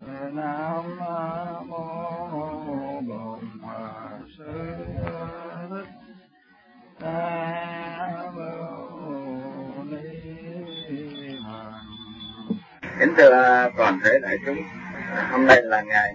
Nam mô Bổn Sư Thích Ca Mâu Ni Phật. Kính thưa toàn thể đại chúng, hôm nay là ngày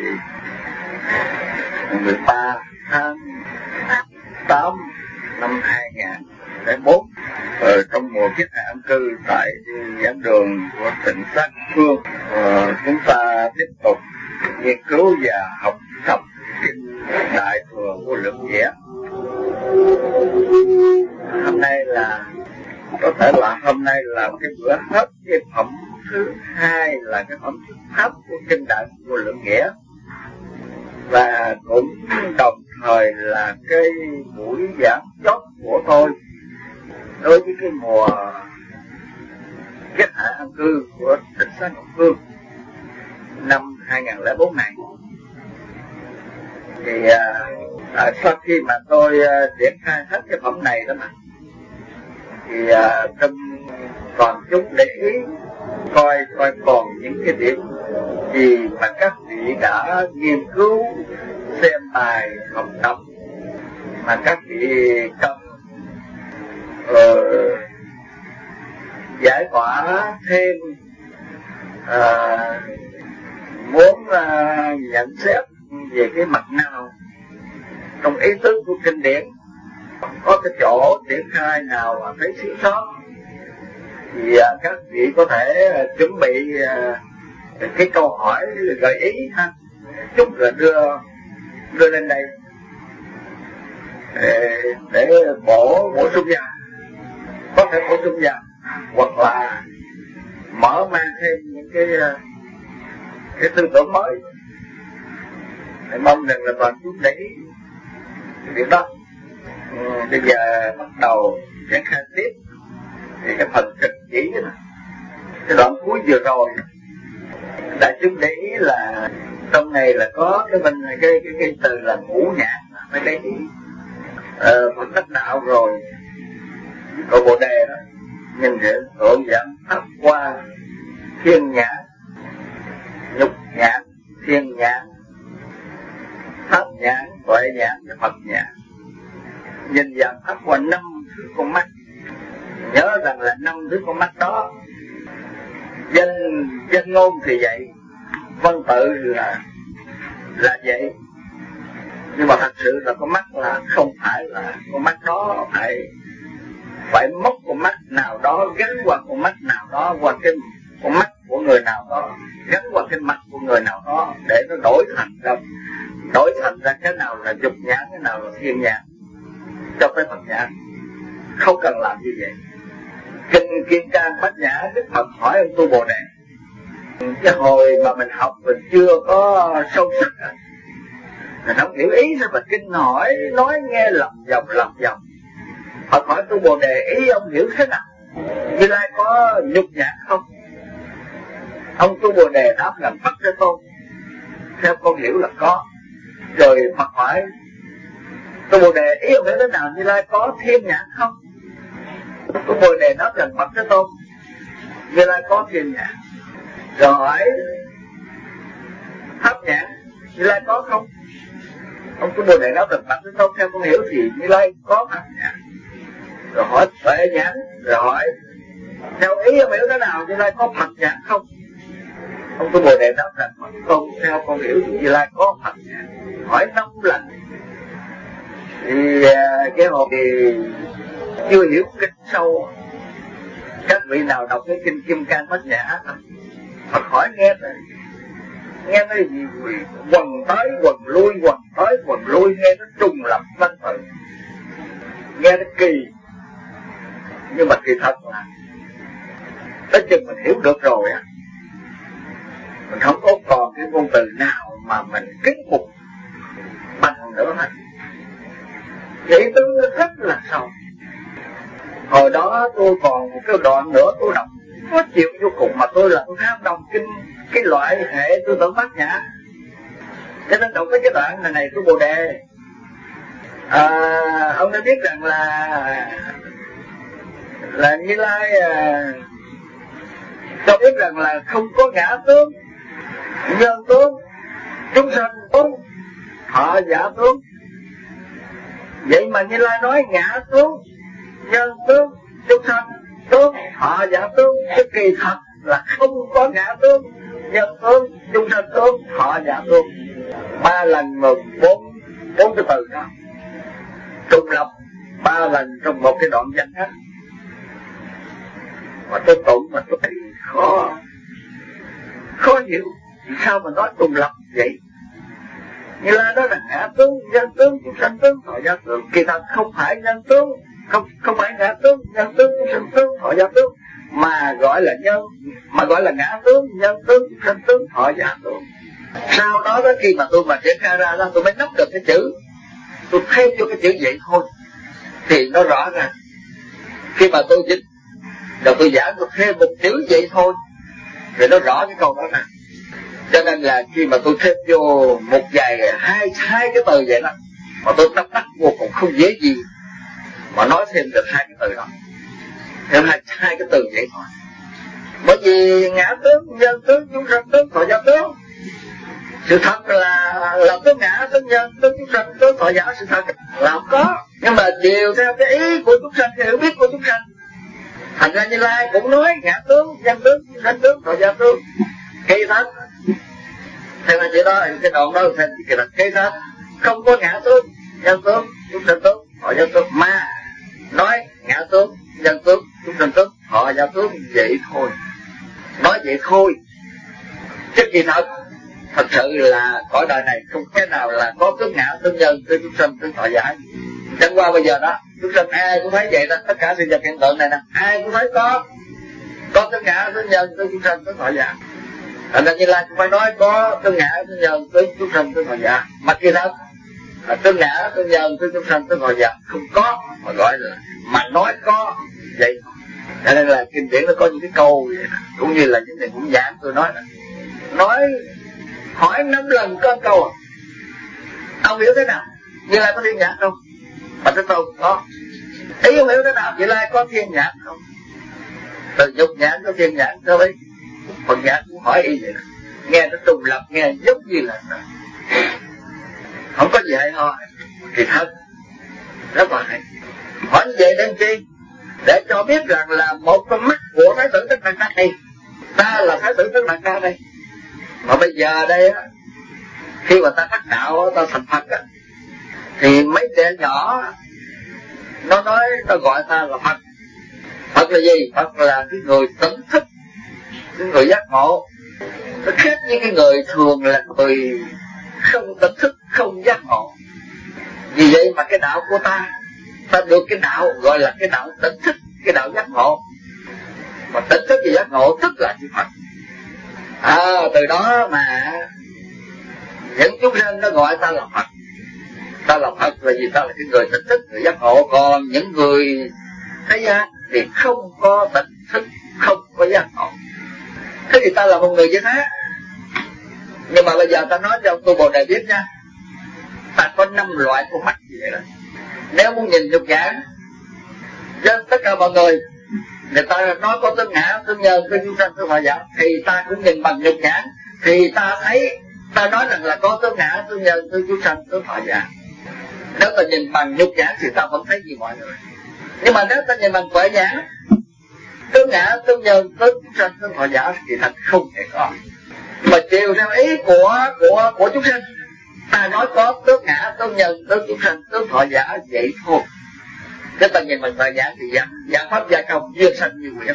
13 tháng 8 năm 2004 ở trong mùa kiết hạ an cư tại giảng đường của tỉnh Sát Phương. Chúng ta tiếp tục nghiên cứu và học tập kinh Đại Thừa Vô Lượng Nghĩa. Hôm nay là có thể là hôm nay là cái bữa hết cái phẩm thứ hai, là cái phẩm thứ pháp của kinh Đại Vô Lượng Nghĩa, và cũng đồng thời là cái buổi giảng chót của tôi đối với cái mùa kiết hạ an cư của tỉnh Sát Phương năm 2004 này. Thì sau khi mà tôi triển khai hết cái phẩm này đó mà, thì trong toàn chúng để ý coi còn những cái điểm gì mà các vị đã nghiên cứu, xem bài, học tập mà các vị cần giải tỏa thêm, muốn nhận xét về cái mặt nào trong ý tứ của kinh điển, có cái chỗ triển khai nào mà thấy thiếu sót, thì các vị có thể chuẩn bị cái câu hỏi gợi ý ha, chút rồi đưa lên đây để bổ sung vào, có thể bổ sung vào, hoặc là mở mang thêm những cái tư tưởng mới. Thì mong rằng là toàn chúng để ý cái việc đó. Bây giờ bắt đầu triển khai tiếp. Thì cái phần trực chỉ đó, cái đoạn cuối vừa rồi, đại chúng để ý là trong này là có cái từ là ngũ nhãn, phải để ý. Phật đắc đạo rồi, cội Bồ Đề đó, nhìn thấy tượng giảm pháp qua thiên nhãn, nhục nhãn, thiên nhãn, pháp nhãn, tuệ nhãn và Phật nhãn. Nhìn giảm pháp qua 5 thứ con mắt. Nhớ rằng là 5 thứ con mắt đó, danh ngôn thì vậy, văn tự là vậy, nhưng mà thật sự là con mắt là không phải là con mắt đó, phải móc con mắt nào đó gắn qua con mắt nào đó, qua cái con mắt của người nào đó, gắn qua cái mặt của người nào đó, để nó đổi thành ra cái nào là dục nhãn, cái nào là thiên nhãn, cho cái Phật nhãn. Không cần làm như vậy. Kinh Kim Cang Bát Nhã, Đức Phật hỏi ông Tu Bồ Đề, cái hồi mà mình học mình chưa có sâu sắc, mình không hiểu ý sao mà kinh hỏi nói nghe lầm vòng. Phật hỏi Tu Bồ Đề, ý ông hiểu thế nào? Như Lai có nhục nhãn không? Ông Tu Bồ Đề đáp là Phật Thế Tôn, theo con hiểu là có. Rồi Phật hỏi Tu Bồ Đề, ý ông hiểu thế nào? Như Lai có thiên nhãn không? Tu Bồ Đề đáp rằng Phật Thế Tôn, Như Lai có thiên nhãn. Rồi hỏi pháp nhãn, Như Lai có không? Ông Tu Bồ Đề đáp rằng Phật Thế Tôn, theo con hiểu thì Như Lai có pháp nhãn. Rồi hỏi tuệ nhãn, rồi hỏi theo ý ông hiểu thế nào, Như Lai có Phật nhãn không? Ông Tu Bồ Đề đáp rằng Phật Thế Tôn, theo con hiểu thì Như Lai có Phật nhãn. Hỏi 5 lần. Thì cái hồi thì chưa hiểu kinh sâu. Các vị nào đọc cái kinh Kim Cang Bát Nhã, Phật hỏi nghe nó gì quần tới quần lui, quần tới quần lui, nghe nó trùng lập văn tự, nghe nó kỳ, nhưng mà kỳ thật là tới chừng mình hiểu được rồi á, mình không có còn cái ngôn từ nào mà mình kính phục bằng nữa hết. Ý tứ nó rất là sâu. Hồi đó tôi còn một cái đoạn nữa tôi đọc khó chịu vô cùng, mà tôi là tôi tham đồng kinh cái loại hệ tư tưởng Bát Nhã, cho nên đọc cái đoạn này Tu Bồ Đề, ông đã biết rằng là Như Lai cho biết rằng là không có ngã tướng, nhân tướng, chúng sanh tướng, thọ giả tướng. Vậy mà Như Lai nói ngã tướng, nhân tướng, chúng sanh tướng, thọ giả tướng, chứ kỳ thật là không có ngã tướng, nhân tướng, chúng sanh tướng, thọ giả tướng. 3 lần một bốn cái từ đó trùng lập 3 lần trong một cái đoạn văn hết. Mà tôi tụng mà tôi thấy khó hiểu sao mà nói trùng lập vậy. Như là đó là ngã tướng, nhân tướng, chúng sanh tướng, thọ giả tướng. Kỳ thật không phải nhân tướng, không phải ngã tướng, nhân tướng, chúng sanh tướng, thọ giả tướng, mà gọi là ngã tướng, nhân tướng, chúng sanh tướng, thọ giả tướng. Sau đó khi mà tôi mà triển khai ra đó, tôi mới nắm được cái chữ, tôi thêm vô cái chữ vậy thôi thì nó rõ ràng. Khi mà tôi dịch rồi tôi giảng, tôi thêm một chữ vậy thôi rồi nó rõ cái câu đó nè. Cho nên là khi mà tôi thêm vô một vài hai cái từ vậy đó, mà tôi tâm đắc vô cùng không dễ gì mà nói thêm được 2 cái từ đó, thêm hai cái từ vậy thôi. Bởi vì ngã tướng, nhân tướng, chúng sanh tướng, thọ giả tướng, sự thật là tướng ngã, tướng nhân, tướng chúng sanh, tướng thọ giả, sự thật là không có. Nhưng mà chiều theo cái ý của chúng sanh, cái hiểu biết của chúng sanh, thành ra Như Lai cũng nói ngã tướng, nhân tướng, chúng sanh tướng, thọ giả tướng. Kỳ thật theo là chỉ đó, cái đoạn đó là kỳ thật, kỳ thật không có ngã tướng, nhân tướng, chúng sanh tướng, thọ giả tướng, mà nói ngã tướng, nhân tướng, chúng sanh tướng, thọ giả tướng vậy thôi. Nói vậy thôi, chứ kỳ thật sự là cõi đời này không cái nào là có tướng ngã, tướng nhân, tướng chúng sanh, tướng thọ giả. Chẳng qua bây giờ đó, chúng sanh ai cũng thấy vậy đó, tất cả sự vật hiện tượng này nè, ai cũng thấy có tướng ngã, tướng nhân, tướng chúng sanh, tướng thọ giả. Thành ra Như Lai cũng phải nói có tướng ngã, tướng nhân, tướng chúng sanh, tướng thọ giả. Mà kỳ thật là tướng ngã, tướng nhân, tướng chúng sanh, tướng thọ giả không có, mà gọi là mà nói có vậy. Cho nên là kinh điển nó có những cái câu vậy đó. Cũng như là những người cũng giảng tôi nói là hỏi 5 lần có một câu à. Ông hiểu thế nào? Như Lai có thiên nhãn không? Mà Thế Tôn có. Ý ông hiểu thế nào? Như Lai có thiên nhãn không? Từ dục nhãn có thiên nhãn cho ấy. Phần nhãn cũng hỏi y vậy đó. Nghe nó trùng lập, nghe giống như là không có gì hay ho. Thì thật rất là hay. Hỏi như vậy đến chi? Để cho biết rằng là một con mắt của Thái tử Tất Đạt Đa này, ta là Thái tử Tất Đạt Đa đây. Mà bây giờ đây á, khi mà ta đắc đạo, ta thành Phật á, thì mấy trẻ nhỏ nó nói, nó gọi ta là Phật. Phật là gì? Phật là cái người tỉnh thức, cái người giác ngộ. Nó khác với cái người thường là người không tỉnh thức, không giác ngộ. Vì vậy mà cái đạo của ta được cái đạo gọi là cái đạo tỉnh thức, cái đạo giác ngộ. Mà tỉnh thức và giác ngộ tức là chữ Phật. Từ đó mà những chúng sinh nó gọi ta là Phật. Ta là Phật là vì ta là cái người tỉnh thức, người giác ngộ. Còn những người thế gian thì không có tỉnh thức, không có giác ngộ. Thế thì ta là một người như thế. Nhưng mà bây giờ ta nói cho tôi Bồ Đề biết nha, ta có 5 loại con mắt như vậy đó. Nếu muốn nhìn nhục nhãn với tất cả mọi người ta nói có tướng ngã, tướng nhân, tướng chúng sanh, tướng thọ giả, thì ta cũng nhìn bằng nhục nhãn, thì ta thấy, ta nói rằng là có tướng ngã, tướng nhân, tướng chúng sanh, tướng thọ giả. Nếu ta nhìn bằng nhục nhãn thì ta vẫn thấy như mọi người. Nhưng mà nếu ta nhìn bằng tuệ nhãn, tướng ngã, tướng nhân, tướng chúng sanh, tướng thọ giả thì thật không thể có. Mà chiều theo ý của chúng sinh, ta nói có tướng ngã, tướng nhân, tướng chúng sanh, tướng thọ giả vậy thôi. Nếu ta nhìn bằng tuệ nhãn thì dạng pháp gia công duyên sanh như nguyện,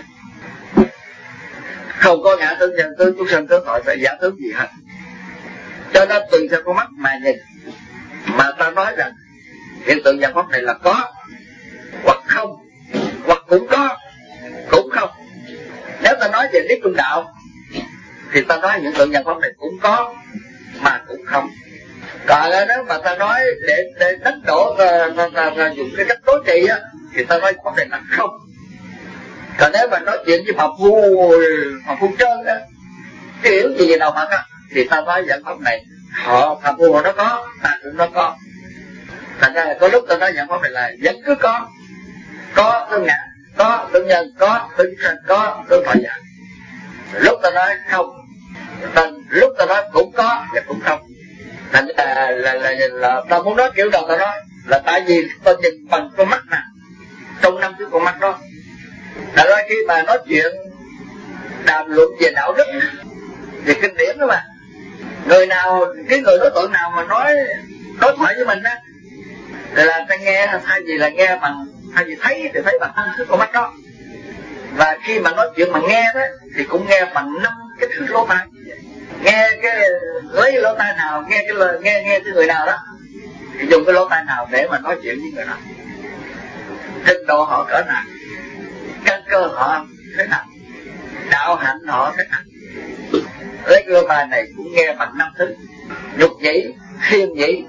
không có ngã tướng nhân, tướng chúng sanh, tướng thọ giả tướng gì hết. Cho nên tùy theo con mắt mà nhìn, mà ta nói rằng hiện tượng dạng pháp này là có hoặc không, hoặc cũng có cũng không. Nếu ta nói về lý trung đạo thì ta nói hiện tượng dạng pháp này cũng có mà cũng không. Còn nếu mà ta nói để đánh đổ, ta dùng cái cách đối trị á, thì ta nói pháp này là không. Còn nếu mà nói chuyện với Phạm Phu Trơn á, cái hiểu gì về đạo Phật á, thì ta nói dạng pháp này Phạm Phu nó có, ta cũng nó có. Thành ra là có lúc ta nói dạng pháp này là vẫn cứ có tương ngã, có tương nhân, có tương sanh, có tương thọ giả. Lúc ta nói không, Lúc ta nói cũng có và cũng không. Thành là ta muốn nói kiểu nào ta nói, là tại vì ta nhìn bằng con mắt nè, trong 5 cái con mắt đó. Đã nói khi mà nói chuyện đàm luận về đạo đức, về kinh điển đó mà, người đối tượng nào mà nói đối thoại với mình á, là ta nghe, thay vì thấy thì thấy bằng 5 cái con mắt đó. Và khi mà nói chuyện mà nghe đó thì cũng nghe bằng 5 cái thứ lỗ tai. Nghe lấy lỗ tai nào, nghe cái người nào đó thì dùng cái lỗ tai nào để mà nói chuyện với người đó. Trình độ họ cỡ nào, căn cơ họ thế nào, đạo hạnh họ thế nào. Lấy cái lỗ tai này cũng nghe bằng 5 thứ: nhục nhĩ, thiên nhĩ,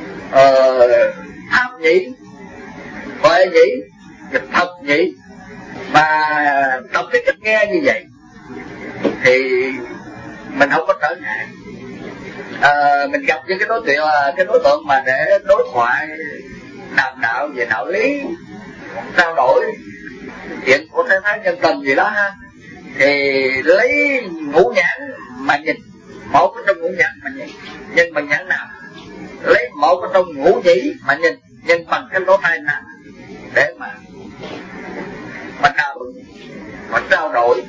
pháp nhĩ, huệ nhĩ, thật nhĩ. Và tập cái cách nghe như vậy thì mình không có trở ngại. Mình gặp những cái đối tượng mà để đối thoại đàm đạo về đạo lý, trao đổi chuyện của thế thái nhân tình gì đó ha, thì lấy ngũ nhãn mà nhìn, một cái trong ngũ nhãn mà nhìn bằng nhãn nào, lấy một cái trong ngũ nhĩ mà nhìn bằng cái lỗ tai nào để mà trao đổi.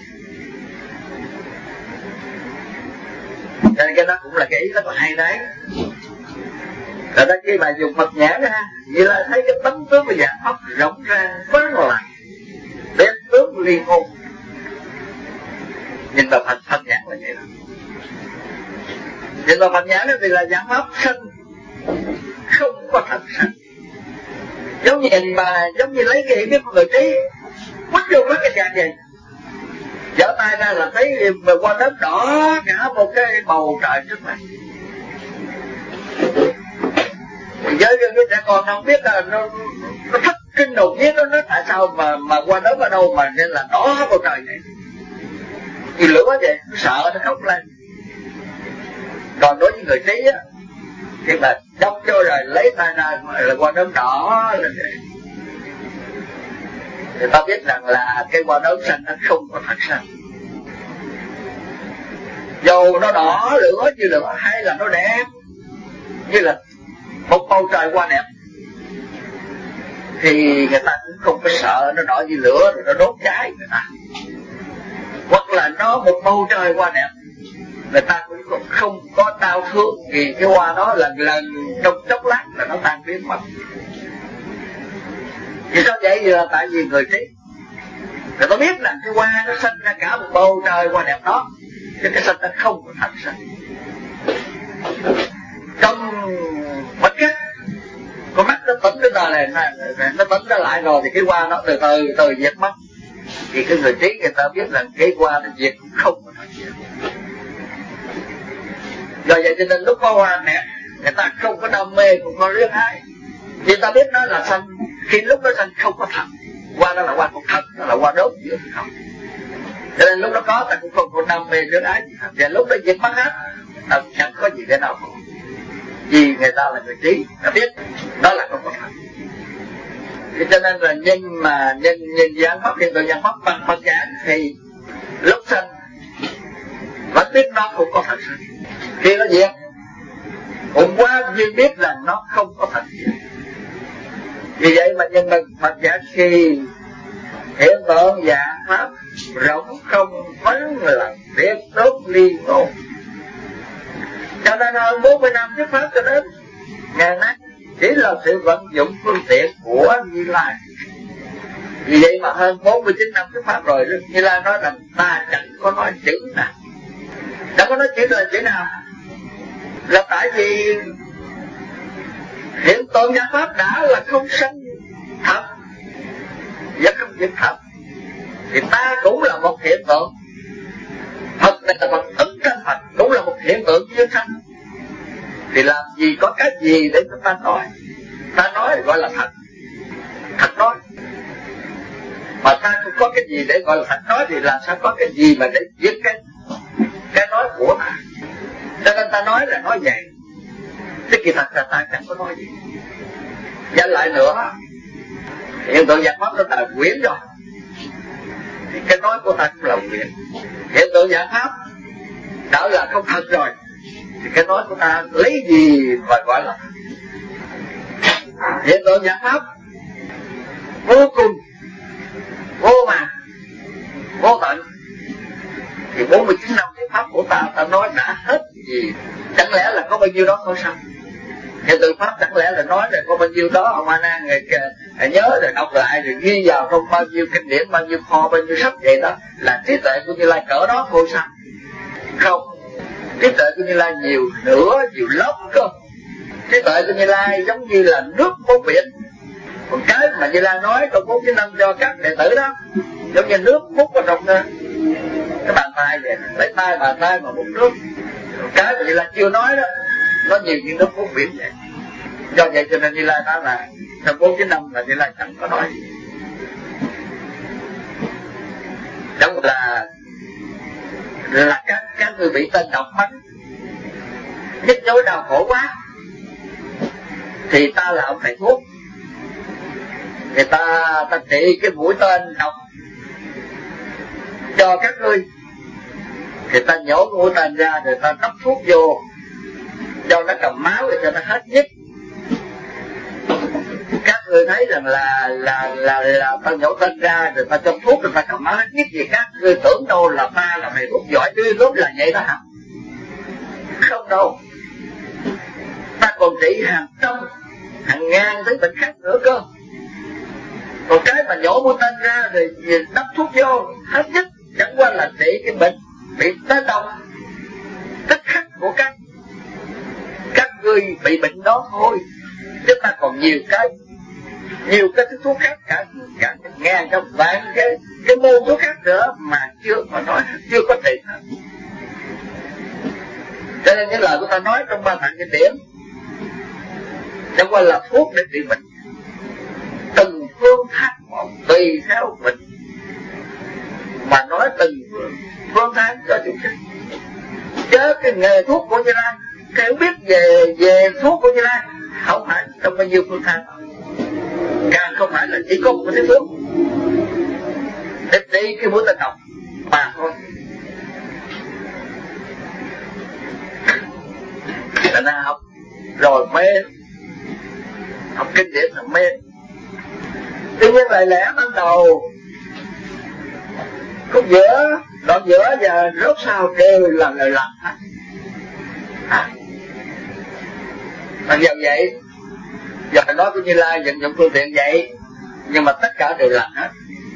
Cho nên cái đó cũng là cái ý rất là hay đấy. Rồi đó, khi mà dùng Phật nhãn ha, vậy là thấy cái tấm tướng của dạng pháp rộng ra vắng lặng, đẹp tướng liên hồn. Nhìn vào Phật nhãn là vậy đó. Nhìn vào Phật nhãn thì là dạng pháp sanh, không có thật sanh. Giống như lấy cái hiểu biết của người trí quất vô mất cái dạng gì, dở tay ra là thấy qua đất đỏ cả một cái bầu trời trước mặt. Với cái trẻ con không biết là nó thất kinh đột nhiên, nó nói tại sao mà qua đất ở đâu mà nên là đỏ bầu trời vậy, vì lửa vậy, nó sợ nó khóc lên. Còn đối với người trí á, khi mà đâm vô rồi lấy tay ra là qua đất đỏ là vậy, thì ta biết rằng là cái quả đốm xanh nó không có thật xanh. Dầu nó đỏ lửa như lửa hay là nó đẹp như là một bầu trời hoa đẹp, thì người ta cũng không có sợ nó đỏ như lửa rồi nó đốt cháy người ta. Hoặc là nó một bầu trời hoa đẹp, người ta cũng không có đau thương vì cái hoa đó lần trong chốc lát là nó tan biến mất. Vì sao vậy? Vì là tại vì người trí người ta biết là cái hoa nó sinh ra cả một bầu trời hoa đẹp đó, chứ cái sinh nó không có thật sinh. Trong bất cách con mắt nó tỉnh đến đời này, nó tỉnh ra lại rồi thì cái hoa nó từ từ diệt mất. Thì cái người trí người ta biết là cái hoa nó diệt không có thật diệt. Do vậy cho nên lúc có hoa đẹp người ta không có đam mê, không có luyến ái, vì ta biết nó là xanh. Khi lúc nó xanh không có thật, hoa đó là hoa không thật, nó là hoa đốt chứ không. Cho nên lúc nó có ta cũng không có đam mê luyến ái. Và lúc nó diệt mất hết, ta chẳng có gì để nào khổ. Vì người ta là người trí, ta biết đó là không có thật. Thế cho nên là nhìn dạng pháp, hiện tượng dạng pháp bằng Phật nhãn thì lúc sanh vẫn biết nó không có thật sự. Khi nó diệt cũng quá duyên biết là nó không có thật sự. Vì vậy mà nhìn bằng Phật nhãn khi hiện tượng dạng pháp rộng không vắng là biết đốt ly ngộ. Cho nên hơn 40 năm trước pháp cho đến ngày nay chỉ là sự vận dụng phương tiện của Như Lai. Vì vậy mà hơn 49 năm trước pháp rồi, Như Lai nói rằng ta chẳng có nói chữ nào. Chẳng có nói chữ nào là tại vì hiện tượng giác pháp đã là không sanh thật và không diệt thật, thì ta cũng là một hiện tượng. Phật này là Phật ứng trên Phật cũng là một hiện tượng duyên sanh. Thì làm gì có cái gì để chúng ta nói? Ta nói gọi là thật, thật nói. Mà ta không có cái gì để gọi là thật nói thì làm sao có cái gì mà để giết cái nói của ta? Cho nên ta nói là nói vậy, chứ kỳ thật là ta chẳng có nói gì. Và lại nữa, hiện tượng giác pháp nó là quyển rồi, thì cái nói của ta cũng là quyển. Hiện tượng giác pháp đã là không thật rồi thì cái nói của ta lấy gì mà gọi là hiện tượng nhãn pháp vô cùng, vô màng, vô tận. Thì 49 năm cái pháp của ta nói đã hết gì, chẳng lẽ là có bao nhiêu đó thôi sao? Hiện tượng pháp chẳng lẽ là nói là có bao nhiêu đó, ông A Nan người nhớ rồi đọc lại rồi ghi vào trong bao nhiêu kinh điển, bao nhiêu kho, bao nhiêu sách vậy đó là trí tuệ của Như Lai cỡ đó thôi sao? Không, trí tuệ của Như Lai nhiều nữa, nhiều lớp cơ. Trí tuệ của Như Lai giống như là nước bốn biển. Còn cái mà Như Lai nói trong 49 năm cho các đệ tử đó giống như nước múc vào trong cái bàn tay vậy, lấy tay bàn tay mà múc nước. Còn cái mà Như Lai chưa nói đó nó nhiều như nước bốn biển vậy. Do vậy cho nên Như Lai nói là trong 49 năm là Như Lai chẳng có nói gì. Đúng là các người bị tên độc mắng, nhức nhối đau khổ quá thì ta là ông thầy thuốc. Người ta trị cái mũi tên độc cho các ngươi, người ta nhổ mũi tên ra rồi ta đắp thuốc vô cho nó cầm máu để cho nó hết nhức. Các ngươi thấy rằng là ta nhổ tên ra rồi ta cho thuốc rồi ta cầm máu hết nhức gì, các ngươi tưởng đâu là ta là thầy thuốc giỏi tươi tốt là vậy đó hả? Không đâu, ta còn trị hàng trăm hàng ngàn thứ bệnh khác nữa cơ. Còn cái mà nhổ mũi tên ra rồi đắp thuốc vô hết nhức chẳng qua là trị cái bệnh bị tế độc tức khắc của các ngươi bị bệnh đó thôi. Chúng ta còn nhiều cái thuốc khác, cả ngàn trăm vạn cái môn thuốc khác nữa mà chưa có nói, chưa có trị hết. Cho nên những lời của ta nói trong ba tạng kinh điển chẳng qua là thuốc để trị bệnh, từng phương pháp một tùy theo bệnh mà nói từng phương pháp cho chủ chức. Chứ cái nghề thuốc của Như Lai, cái hiểu biết về thuốc của Như Lai không phải trong bao nhiêu phương pháp, càng không phải là chỉ có một cái thuốc để trị cái mũi tên độc mà thôi. Thành ra học rồi mê, học kinh điển là mê. Tuy nhiên lời lẽ ban đầu khúc giữa, đoạn giữa và rốt sau đều là lời lặng hết. Mặc dù vậy, giờ nói của Như Lai vận dụng phương tiện vậy, nhưng mà tất cả đều lặng hết.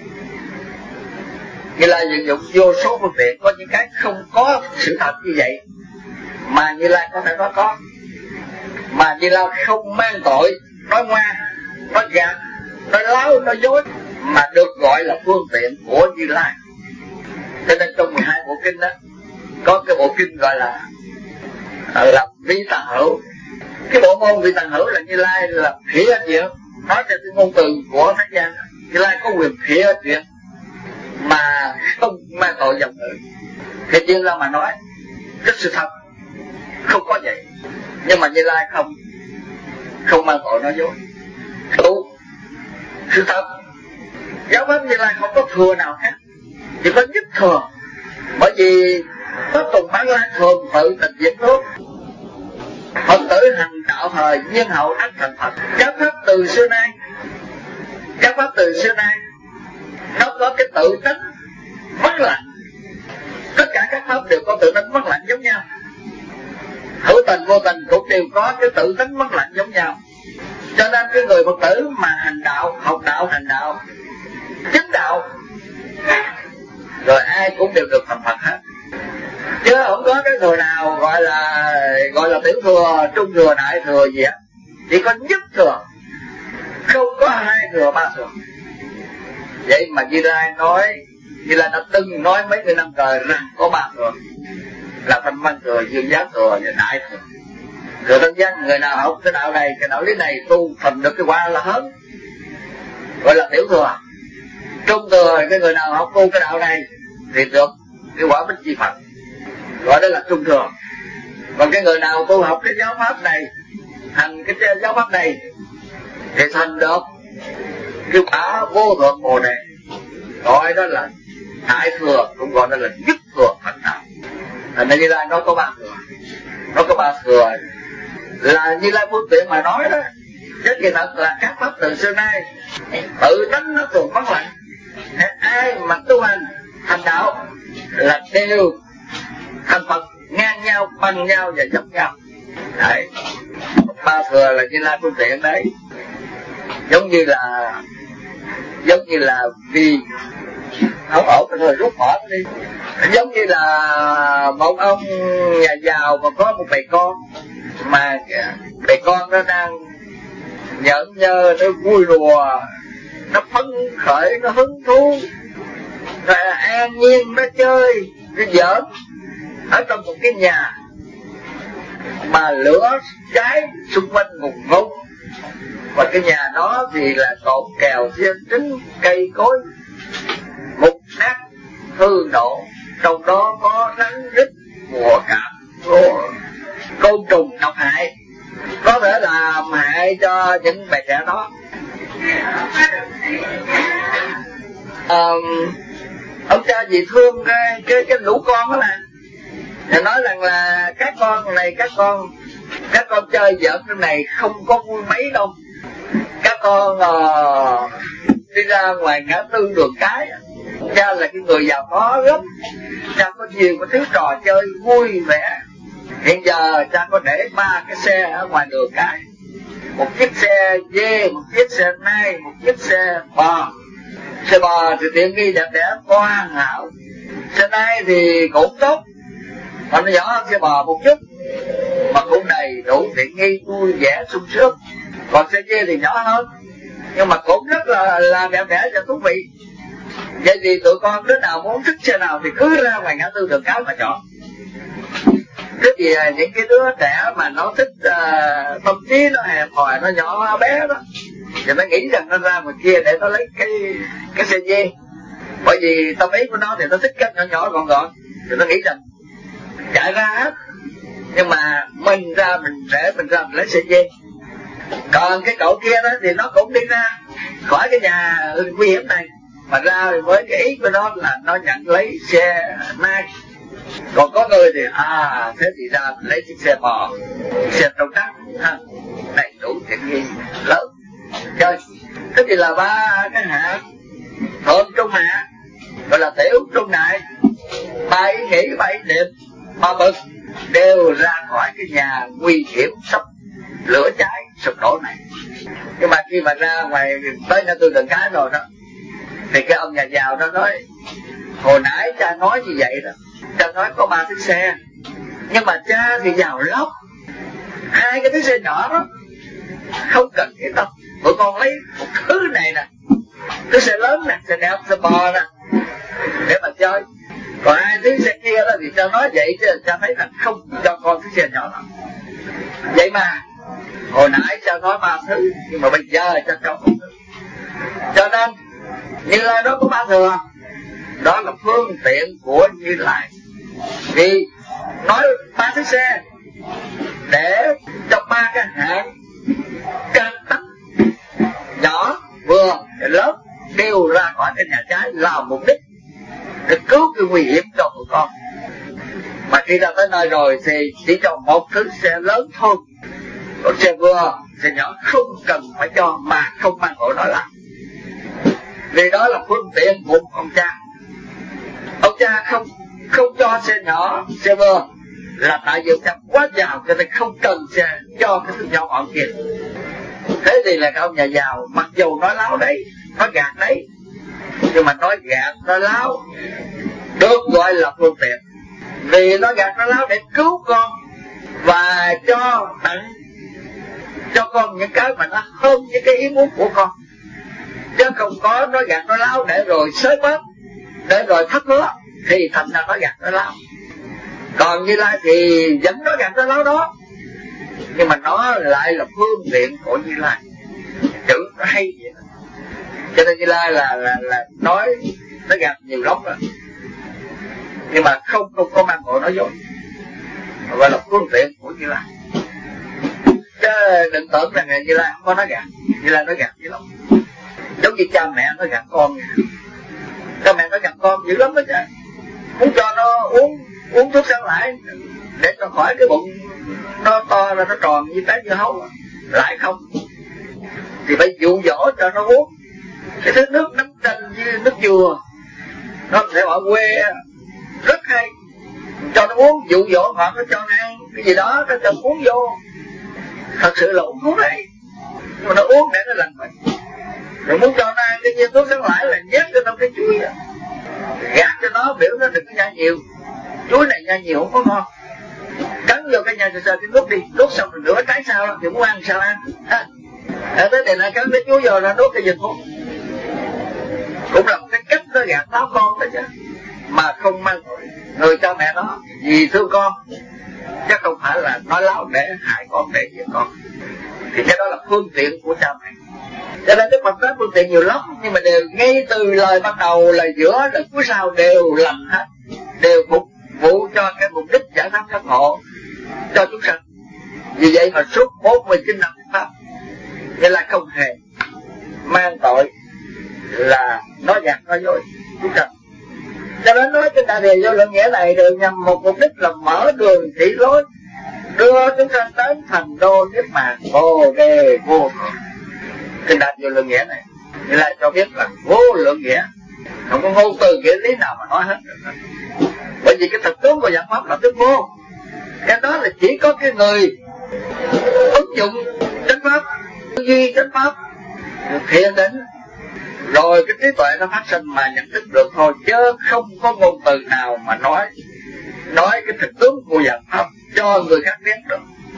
Như Lai vận dụng vô số phương tiện, có những cái không có sự thật như vậy mà Như Lai có thể có. Mà Như Lai không mang tội, nói ngoan, nói gạt, nói láo, nói dối, mà được gọi là phương tiện của Như Lai. Cho nên trong 12 bộ kinh đó có cái bộ kinh gọi là Vi Tạng Hữu. Cái bộ môn Vi Tạng Hữu là Như Lai là khỉa chuyện, nói cho cái ngôn từ của thế gian. Như Lai có quyền khỉa chuyện mà không mang tội dòng ngữ. Thì chuyện ra mà nói cái sự thật không có vậy, nhưng mà Như Lai không mang tội nói dối, đúng sự thật. Giáo pháp Như Lai không có thừa nào khác, chỉ có nhất thừa. Bởi vì Pháp Tùng Bán Lai thường tự tịch diễn thuốc, Phật tử hành đạo thời nhiên hậu ác thành Phật. Các pháp từ xưa nay nó có cái tự tánh mất lặng. Tất cả các pháp đều có tự tánh mất lặng giống nhau. Hữu tình vô tình cũng đều có cái tự tánh mất lặng giống nhau. Cho nên cái người Phật tử mà hành đạo, học đạo, hành đạo, chứng đạo, rồi ai cũng đều được thành Phật hết. Chứ không có cái người nào gọi là tiểu thừa, trung thừa, đại thừa gì hết. Chỉ có nhất thừa, không có hai thừa, ba thừa. Vậy mà Như Lai đã từng nói mấy mươi năm trời rằng có ba thừa, là Thanh Văn thừa, Dương Giác thừa và Đại thừa. Thừa Thanh Văn, người nào học cái đạo này, cái đạo lý này tu thành được cái quả là hớn, gọi là tiểu thừa. Trung thừa, cái người nào học tu cái đạo này thì được cái quả Bích Chi Phật, gọi đó là trung thừa. Còn cái người nào tu học cái giáo pháp này, hành cái giáo pháp này thì thành được cái quả vô thượng Bồ Đề, gọi đó là đại thừa, cũng gọi đó là nhất thừa Phật đạo. Nên Như Lai nó có ba thừa. Nó có ba thừa là Như Lai phương tiện mà nói đó. Chứ kỳ thật là các pháp từ xưa nay tự tánh nó thường vắng lặng. Ai mà tu hành thành đạo là đều thành Phật ngang nhau, bằng nhau và giống nhau. Đấy. Ba thừa là Như Lai phương tiện đấy. Giống như là vì không ổn rồi rút bỏ đi. Giống như là một ông nhà giàu mà có một bầy con, mà bầy con nó đang nhẫn nhơ, nó vui đùa, nó phấn khởi, nó hứng thú, rồi an nhiên nó chơi, nó giỡn ở trong một cái nhà mà lửa cháy xung quanh ngùn ngút. Và cái nhà đó thì là cột kèo xiên trứng cây cối mục nát hư nổ, trong đó có rắn rít mùa cảm, côn trùng độc hại có thể làm hại cho những bầy trẻ đó. Ông cha gì thương cái lũ con đó nè, thì nói rằng là các con này, các con chơi giỡn trong này không có vui mấy đâu. Các con đi ra ngoài ngã tư đường cái, cha là cái người giàu có lắm, cha có nhiều cái thứ trò chơi vui vẻ. Hiện giờ cha có để 3 cái xe ở ngoài đường cái, một chiếc xe dê, một chiếc xe nai, một chiếc xe bò. Xe bò thì tiện nghi đẹp đẽ hoàn hảo, xe nai thì cũng tốt mà nó nhỏ hơn xe bò một chút mà cũng đầy đủ tiện nghi vui vẻ sung sướng. Còn xe dê thì nhỏ hơn nhưng mà cũng rất là đẹp đẽ và thú vị. Vậy thì tụi con đứa nào muốn thích xe nào thì cứ ra ngoài ngã tư đường cái mà chọn. Thế thì những cái đứa trẻ mà nó thích tâm trí nó hẹp hòi, nó nhỏ bé đó, thì nó nghĩ rằng nó ra ngoài kia để nó lấy cái xe dê. Bởi vì tâm ý của nó thì nó thích cái nhỏ nhỏ gọn gọn, thì nó nghĩ rằng chạy ra hết. Nhưng mà mình ra mình lấy xe dê. Còn cái cậu kia đó thì nó cũng đi ra khỏi cái nhà nguy hiểm này, mà ra với cái ý của nó là nó nhận lấy xe nai. Còn có người thì thế thì ra lấy chiếc xe bò, xe trâu trắng đầy đủ tiện nghi lớn chơi. Thế thì là 3 cái hạng thượng trung hạ, gọi là tiểu trung đại, 3 ý nghĩ, 3 ý niệm, 3 bậc đều ra khỏi cái nhà nguy hiểm sắp lửa cháy sụp đổ này. Nhưng mà khi mà ra ngoài tới ngã tư đường cái rồi đó, thì cái ông nhà giàu đó nói: hồi nãy cha nói như vậy đó, cha nói có 3 chiếc xe, nhưng mà cha thì giàu lắm, 2 cái chiếc xe nhỏ đó không cần cái tâm. Tụi con lấy một thứ này nè, cái xe lớn nè, xe đẹp, xe bò nè, để mà chơi. Còn 2 chiếc xe kia đó thì cha nói vậy chứ cha thấy là không cho con chiếc xe nhỏ đó. Vậy mà hồi nãy cha nói 3 thứ, nhưng mà bây giờ cha cho 1 thứ. Cho nên Như Lai đó có 3 thừa, đó là phương tiện của Như Lai. Vì nói 3 chiếc xe để trong 3 cái hạng căn tắc nhỏ, vừa, lớn đều ra khỏi cái nhà trái là mục đích để cứu cái nguy hiểm cho tụi con. Mà khi ra tới nơi rồi thì chỉ cho 1 thứ xe lớn thôi. Còn xe vừa, xe nhỏ không cần phải cho, mà không mang hộ nó làm. Vì đó là phương tiện của ông cha. Ông cha không cho xe nhỏ, xe vừa là tại vì ông cha quá giàu cho nên không cần xe cho cái thứ nhỏ gọn kia. Thế thì là cái ông nhà giàu mặc dù nói láo đấy, nói gạt đấy, nhưng mà nói gạt nói láo được gọi là phương tiện. Vì nó gạt nó láo để cứu con và cho tặng cho con những cái mà nó hơn những cái ý muốn của con, chứ không có nói gạt nó láo để rồi xới bớt, để rồi thất hứa thì thành ra nó gạt nó láo. Còn Như Lai thì vẫn nói gạt nó láo đó, nhưng mà nó lại là phương tiện của Như Lai. Chữ nó hay vậy đó. Cho nên Như Lai là nói nó gạt nhiều lắm rồi, nhưng mà không có mang hộ nói dối, gọi là phương tiện của Như Lai. Chứ đừng tưởng rằng Như Lai không có nói gạt. Như Lai nói gạt dữ lắm, giống như cha mẹ nói gạt con. Cha mẹ nói gạt con dữ lắm đó chứ. Muốn cho nó uống thuốc sáng lại để cho khỏi cái bụng nó to ra, nó tròn như trái dưa hấu, lại không thì phải dụ dỗ cho nó uống cái thứ nước nấm chanh như nước dừa, nó sẽ ở quê rất hay, cho nó uống, dụ dỗ họ, nó cho nó ăn cái gì đó, nó cho uống vô. Thật sự là uống thuốc đấy, nhưng mà nó uống để nó lành bệnh. Rồi muốn cho nó ăn cái viên thuốc sáng lại là nhét cho trong cái chuối, gạt cho nó, biểu nó đừng có nhai nhiều, chuối này nhai nhiều không có ngon, cắn vô cái nhai sờ cái nuốt đi, nuốt xong rồi nửa trái sao thì muốn ăn sao ăn. Thế thì lại cắn cái chuối vô là nuốt cái gì thuốc, cũng là một cái cách nó gạt láo con đó chứ, mà không mang người cha mẹ nó vì thương con, chứ không phải là nói láo để hại con, để giết con. Thì cái đó là phương tiện của cha mẹ. Cho nên Đức Phật nói phương tiện nhiều lắm, nhưng mà đều ngay từ lời ban đầu, lời giữa, lời cuối sau đều lành hết, đều phục vụ cho cái mục đích giải thoát giác ngộ cho chúng sanh. Vì vậy mà suốt 49 năm Pháp vậy là không hề mang tội là nói gạt nói dối chúng sanh. Cho nên nói trên Đại Đề Vô Lượng Nghĩa này đều nhằm một mục đích là mở đường chỉ lối, đưa chúng sanh đến thành đô niết bàn Bồ Đề vô thượng. Trên Đại Vô Lượng Nghĩa này thì lại cho biết là vô lượng nghĩa, không có ngôn từ nghĩa lý nào mà nói hết được. Bởi vì cái thực tướng của dạng pháp là tướng vô, cái đó là chỉ có cái người ứng dụng chánh pháp, tư duy chánh pháp, thiền định, rồi cái trí tuệ nó phát sinh mà nhận thức được thôi, chứ không có ngôn từ nào mà nói cái thực tướng của dạng pháp cho người khác biết được.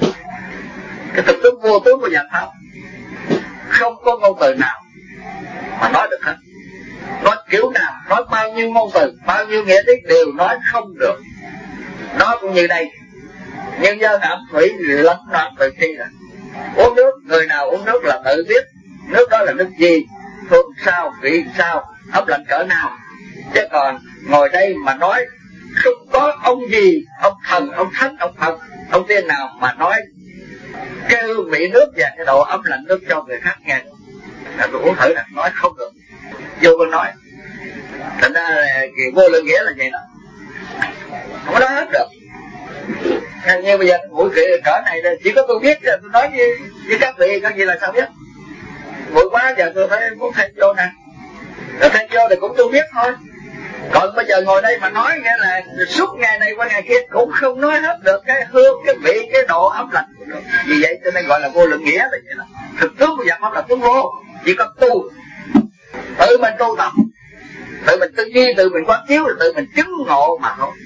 Cái thực tướng vô tướng của dạng pháp không có ngôn từ nào mà nói được hết. Nói kiểu nào, nói bao nhiêu ngôn từ, bao nhiêu nghĩa lý đều nói không được. Nó cũng như đây, nhân dân ẩm thủy lẫn loạn từ khi là uống nước, người nào uống nước là tự biết nước đó là nước gì, hương sao, vị sao, ấm lạnh cỡ nào. Chứ còn ngồi đây mà nói không có ông gì, ông thần, ông thánh, ông Phật, ông tiên nào mà nói cái hương vị nước và cái độ ấm lạnh nước cho người khác nghe. Là tôi uống thử là nói không được, vô con nói. Thành ra là vô lượng nghĩa là vậy đó, không có nói hết được. Như bây giờ buổi cỡ này chỉ có tôi biết, tôi nói với các vị, các vị là sao biết. Buổi quá giờ tôi thấy muốn thêm vô nè, rồi thêm vô thì cũng tôi biết thôi. Còn bây giờ ngồi đây mà nói nghĩa là suốt ngày này qua ngày kia cũng không nói hết được cái hương, cái vị, cái độ ấm lạnh của nó. Vì vậy cho nên gọi là vô lượng nghĩa là vậy đó. Thực tướng của dạng pháp là tướng vô, chỉ có tu, tự mình tu tập, tự mình tư duy, tự mình quán chiếu, rồi tự mình chứng ngộ mà thôi.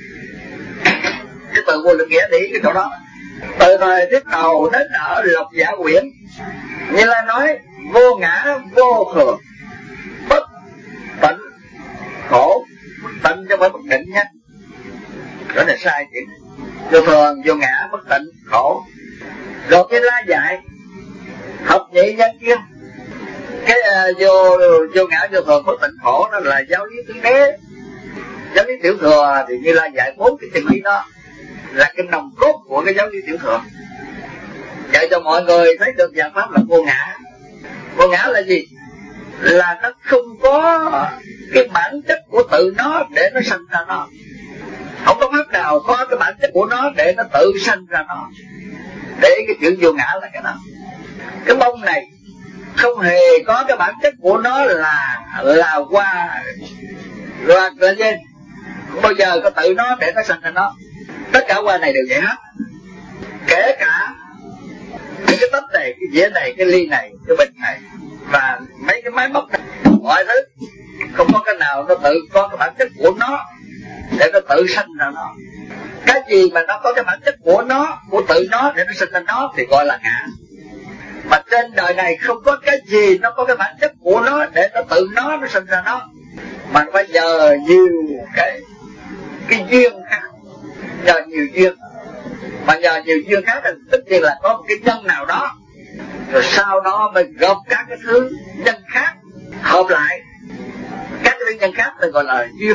Cái từ vô lượng nghĩa để cái chỗ đó. Từ thời tiếp đầu đến ở Lộc Giả Quyển, như là nói vô ngã vô thường, bất tịnh khổ. Bất tịnh chứ không phải bất định nha, đó là sai chứ. Vô thường, vô ngã, bất tịnh, khổ. Rồi cái la dạy hợp nhị nhân kia, cái vô ngã, vô thường, bất tịnh, khổ đó là giáo lý tứ đế. Giáo lý tiểu thừa thì như la dạy 4 cái chân lý đó là cái nòng cốt của cái giáo lý tiểu thừa, dạy cho mọi người thấy được dạng pháp là vô ngã. Vô ngã là gì? Là nó không có cái bản chất của tự nó để nó sanh ra nó. Không có pháp nào có cái bản chất của nó để nó tự sanh ra nó. Để cái chữ vô ngã là cái đó. Cái bông này không hề có cái bản chất của nó là hoa loạt lên trên, không bao giờ có tự nó để nó sanh ra nó. Tất cả hoa này đều vậy hết, kể cả những cái tách này, cái dĩa này, cái ly này, cái bình này và mấy cái máy móc này, mọi thứ không có cái nào nó tự có cái bản chất của nó để nó tự sanh ra nó. Cái gì mà nó có cái bản chất của nó, của tự nó để nó sinh ra nó thì gọi là ngã. Mà trên đời này không có cái gì nó có cái bản chất của nó để nó tự nó sinh ra nó, mà bây giờ nhiều cái duyên khác, nhờ nhiều duyên, mà nhờ nhiều duyên khác thì tất nhiên là có một cái nhân nào đó, rồi sau đó mình gộp các cái thứ nhân khác hợp lại, các cái thứ nhân khác mình gọi là duyên.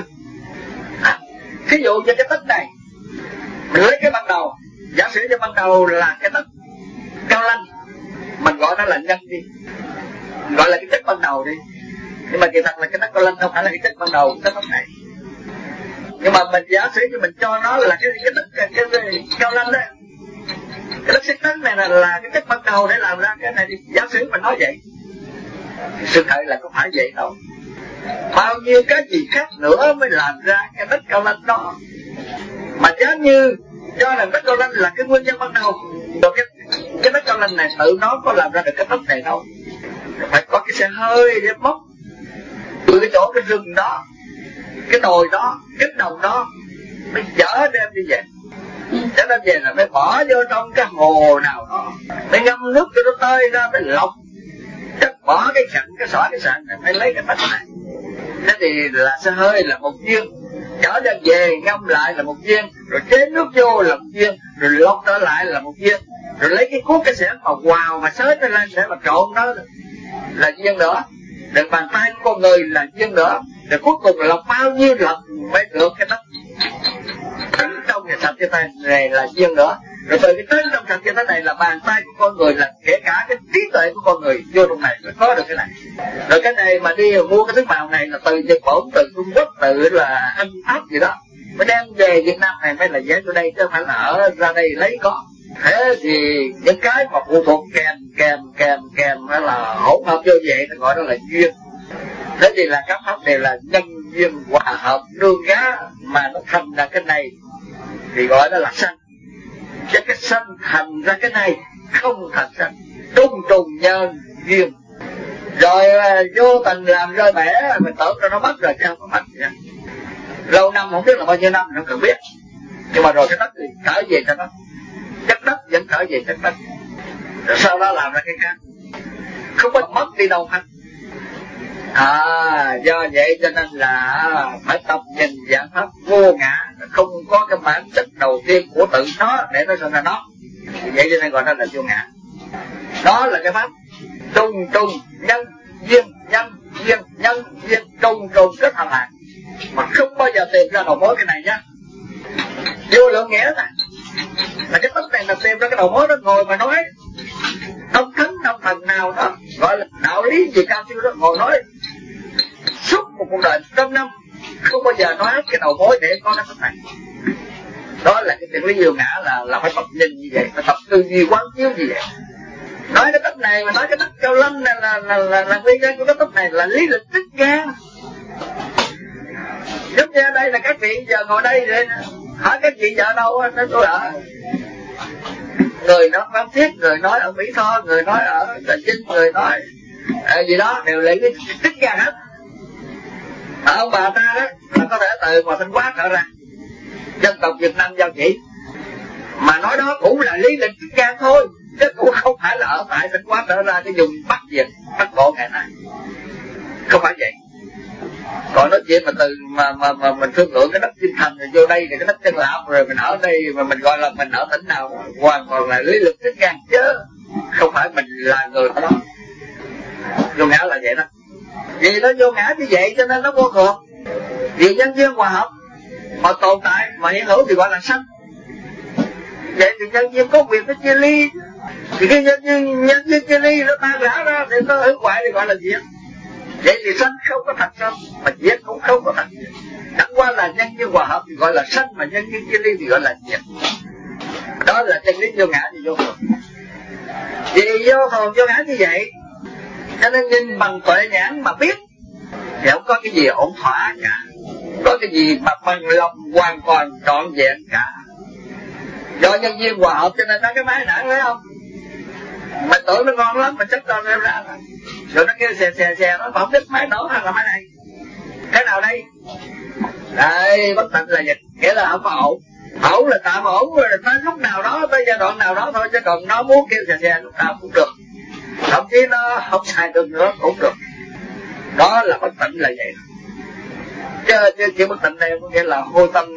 Thí dụ như cái tích này, mình lấy cái ban đầu, giả sử cho ban đầu là cái tích cao lanh, mình gọi nó là nhân đi, mình gọi là cái chất ban đầu đi. Nhưng mà kỳ thật là cái tích cao lanh không phải là cái chất ban đầu, cái tích này. Nhưng mà mình giả sử như mình cho nó là cái cao lanh đó, cái đất xích tấn này là cái chất ban đầu để làm ra cái này, giả sử mình nói vậy, sự thật là không phải vậy đâu. Bao nhiêu cái gì khác nữa mới làm ra cái đất cao lanh đó. Mà nếu như cho rằng đất cao lanh là cái nguyên nhân ban đầu, rồi cái đất cao lanh này tự nó có làm ra được cái đất này đâu. Phải có cái xe hơi để móc từ cái chỗ cái rừng đó, cái đồi đó, cái đồng đó, mới chở đem đi về. Chở đem về là mới bỏ vô trong cái hồ nào đó, mới ngâm nước cho nó tơi ra, mới lọc, cắt bỏ cái sạn, cái sỏi cái sạn này, mới lấy cái đất này. Thế thì là xe hơi là một viên, chở đem về ngâm lại là một viên, rồi chế nước vô là một viên, rồi lọc trở lại là một viên, rồi lấy cái cuốc cái xẻng mà quào mà xới nó lên để mà trộn nó là viên nữa. Rồi bàn tay của con người là viên nữa. Rồi cuối cùng là bao nhiêu lần mới được cái đất trong cái sạch như thế này là viên nữa. Rồi từ cái tên trong sạch như thế này là bàn tay của con người, là kể cả cái trí tuệ của con người vô trong này mới có được cái này. Rồi cái này mà đi mua cái thứ màu này là từ Nhật Bản, từ Trung Quốc, từ là Anh Pháp gì đó, mới đem về Việt Nam này mới là dễ cho đây, chứ không phải là ở ra đây lấy có. Thế thì những cái mà phụ thuộc kèm đó là hỗn hợp vô vậy, nó gọi đó là duyên. Thế thì là các pháp đều là nhân duyên hòa hợp nương giá mà nó thành ra cái này thì gọi đó là sanh. Chứ cái sanh thành ra cái này không thành sanh, trung trùng nhân duyên. Rồi vô tình làm rơi bẻ, mình tưởng cho nó mất rồi sao có mất vậy. Lâu năm không biết là bao nhiêu năm mình không cần biết, nhưng mà rồi cái đất thì trở về cho nó, chất đất vẫn trở về chất đất, rồi sau đó làm ra cái khác, không có mất đi đâu hết. Do vậy cho nên là phải tập nhìn dạng pháp vô ngã, không có cái bản chất đầu tiên của tự nó để nó sinh ra nó. Vậy cho nên gọi nó là vô ngã. Đó là cái pháp trùng nhân duyên trùng rất thầm lặng, mà không bao giờ tìm ra đầu mối cái này nhá. Vô lượng nghĩa này là cái tấm này là tìm ra cái đầu mối đó, ngồi mà nói ông thánh ông thần nào đó gọi là đạo lý gì cao siêu đó, ngồi nói suốt một cuộc đời 100 năm không bao giờ nói hết cái đầu mối để có cái tấm này. Đó là cái tiền lý vô ngã, là phải tập nhìn như vậy, phải tập tư duy quán chiếu như vậy. Nói cái tấm này mà nói cái tấm cao lanh này là nguyên nhân của cái tấm này là lý lịch tích gan. Giống như ở đây là các vị giờ ngồi đây rồi hỏi các vị vợ đâu, nói tôi ở. Người nói Phan Thiết, người nói ở Mỹ Tho, người nói ở Trà Vinh, người nói gì đó đều lấy cái tích gan hết. Mà ông bà ta đó là có thể từ ngoài Thanh Hóa trở ra, dân tộc Việt Nam giao chỉ, mà nói đó cũng là lý lịch tích gan thôi, chứ cũng không phải là ở tại Thanh Hóa trở ra cái vùng Bắc Việt, Bắc Bộ ngày nay, không phải vậy. Còn nói chuyện mà từ mà mình thương lượng cái đất Kim Thành rồi vô đây thì cái đất Chân Lão, rồi mình ở đây mà mình gọi là mình ở tỉnh nào, hoàn toàn là lý lịch tích gan, chứ không phải mình là người đó. Vô ngã là vậy đó. Vì nó vô ngã như vậy cho nên nó vô thường. Vì nhân duyên hòa hợp mà tồn tại mà hiện hữu thì gọi là sanh. Vậy thì nhân duyên có quyền nó chia ly, thì cái nhân duyên chia ly nó tan rã ra thì nó hữu hoại thì gọi là diệt. Vậy thì sanh không có thành sanh, mà diệt cũng không có thành diệt. Chẳng qua là nhân duyên hòa hợp thì gọi là sanh, mà nhân duyên chia ly thì gọi là diệt. Đó là chân lý vô ngã thì vô thường. Vì vô thường vô ngã như vậy cho nên nhìn bằng tuệ nhãn mà biết thì không có cái gì ổn thỏa cả, có cái gì mà bằng lòng hoàn toàn trọn vẹn cả. Do nhân duyên hòa hợp cho nên nó cái máy nản, thấy không? Mình tưởng nó ngon lắm, mình chấp cho nó ra rồi nó kêu xè nó không biết máy nổ hay là máy này. Cái nào đây? Đây, bất tịnh là dịch, nghĩa là không có ổn. Ổn là tạm ổn rồi, tới lúc nào đó, tới giai đoạn nào đó thôi, chứ còn nó muốn kêu xè lúc nào cũng được. Thậm chí nó không xài được nữa cũng được. Đó là bất tịnh là vậy. Chứ chuyện bất tịnh này có nghĩa là hôi tâm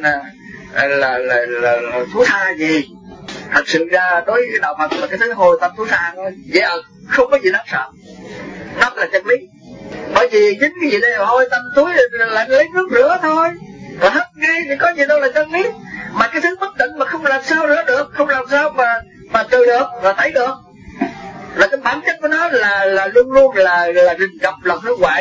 là thú tha gì. Thật sự ra đối với đạo Phật là cái thứ hôi tâm thú tha thôi, dễ ợt, không có gì đáng sợ. Nó là chân lý. Bởi vì dính cái gì đây là hôi tâm túi là lấy nước rửa thôi, rồi hấp ngay thì có gì đâu là chân lý. Mà cái thứ bất tịnh mà không làm sao rửa được, không làm sao mà trừ được, và thấy được, là cái bản chất của nó là luôn luôn là rình rập lòng hư hoại,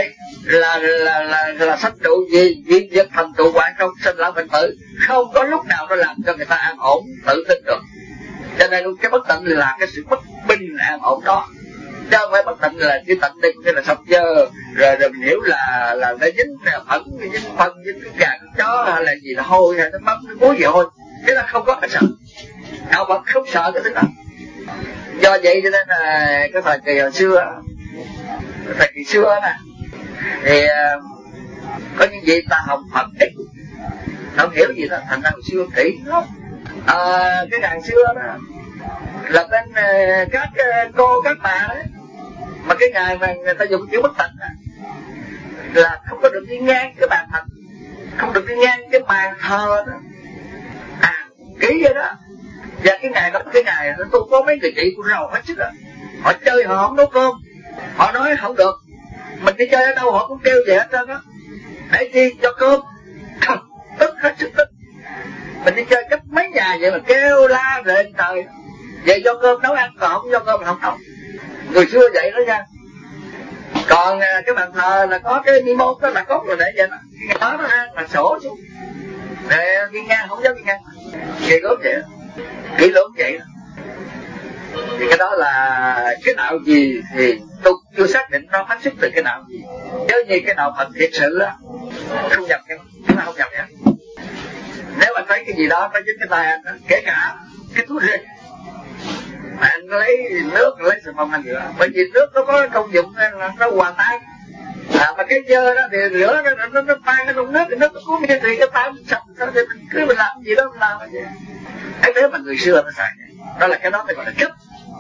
là sanh trụ gì duy vật thành trụ hoại trong sinh lão bệnh tử, không có lúc nào nó làm cho người ta an ổn tự tin được. Cho nên cái bất tịnh là cái sự bất bình an ổn đó, chứ không phải bất tịnh là cái tịnh đây cũng là sập dơ rồi mình hiểu là nó dính phẫn, dính phân, dính cái gà cái chó hay là gì là hôi hay nó mắm cái muối gì thôi, cái đó không có cái sợ. Đạo Phật không sợ cái thứ đó. Do vậy cho nên là cái thời kỳ hồi xưa, thời kỳ xưa nè, thì có những vị ta học Phật ít, không hiểu gì đó, thành ra hồi xưa kỹ lắm. Cái ngày xưa đó là bên các cô các bà đấy, mà cái ngày mà người ta dùng chữ bất tịnh là không có được đi ngang cái bàn thờ, không được đi ngang cái bàn thờ đó. Kỹ vậy đó. Và cái ngày đó, cái ngày tôi có mấy người chị của rầu hết sức á, họ chơi họ không nấu cơm, họ nói không được, mình đi chơi ở đâu họ cũng kêu vậy hết trơn á, để chi cho cơm, tức hết sức tức. Mình đi chơi cách mấy nhà vậy mà kêu la rền trời, về do cơm nấu ăn, còn không do cơm mình không nấu. Người xưa vậy đó nha. Còn cái bàn thờ là có cái mi mốt đó là cốt là để vậy đó, cái đó là sổ xuống để đi ngang, không dám đi ngang, về gớm vậy, kỹ lưỡng vậy đó. Thì cái đó là cái đạo gì thì tôi chưa xác định nó phát xuất từ cái đạo gì. Nếu như cái đạo Phật thiệt sự á, không nhập cái nó không nhập nha. Nếu anh thấy cái gì đó nó dính cái tay anh, kể cả cái thuốc rinh, mà anh lấy nước, lấy xà phòng anh rửa, bởi vì nước nó có công dụng là nó hòa tan. Mà cái dơ đó thì rửa nó tan cái trong nước, thì nước nó cuốn đi thì cái tay mình sạch, thì mình làm gì đó mình làm vậy. Cái thế mà người xưa nó xài, đó là cái đó phải gọi là chấp.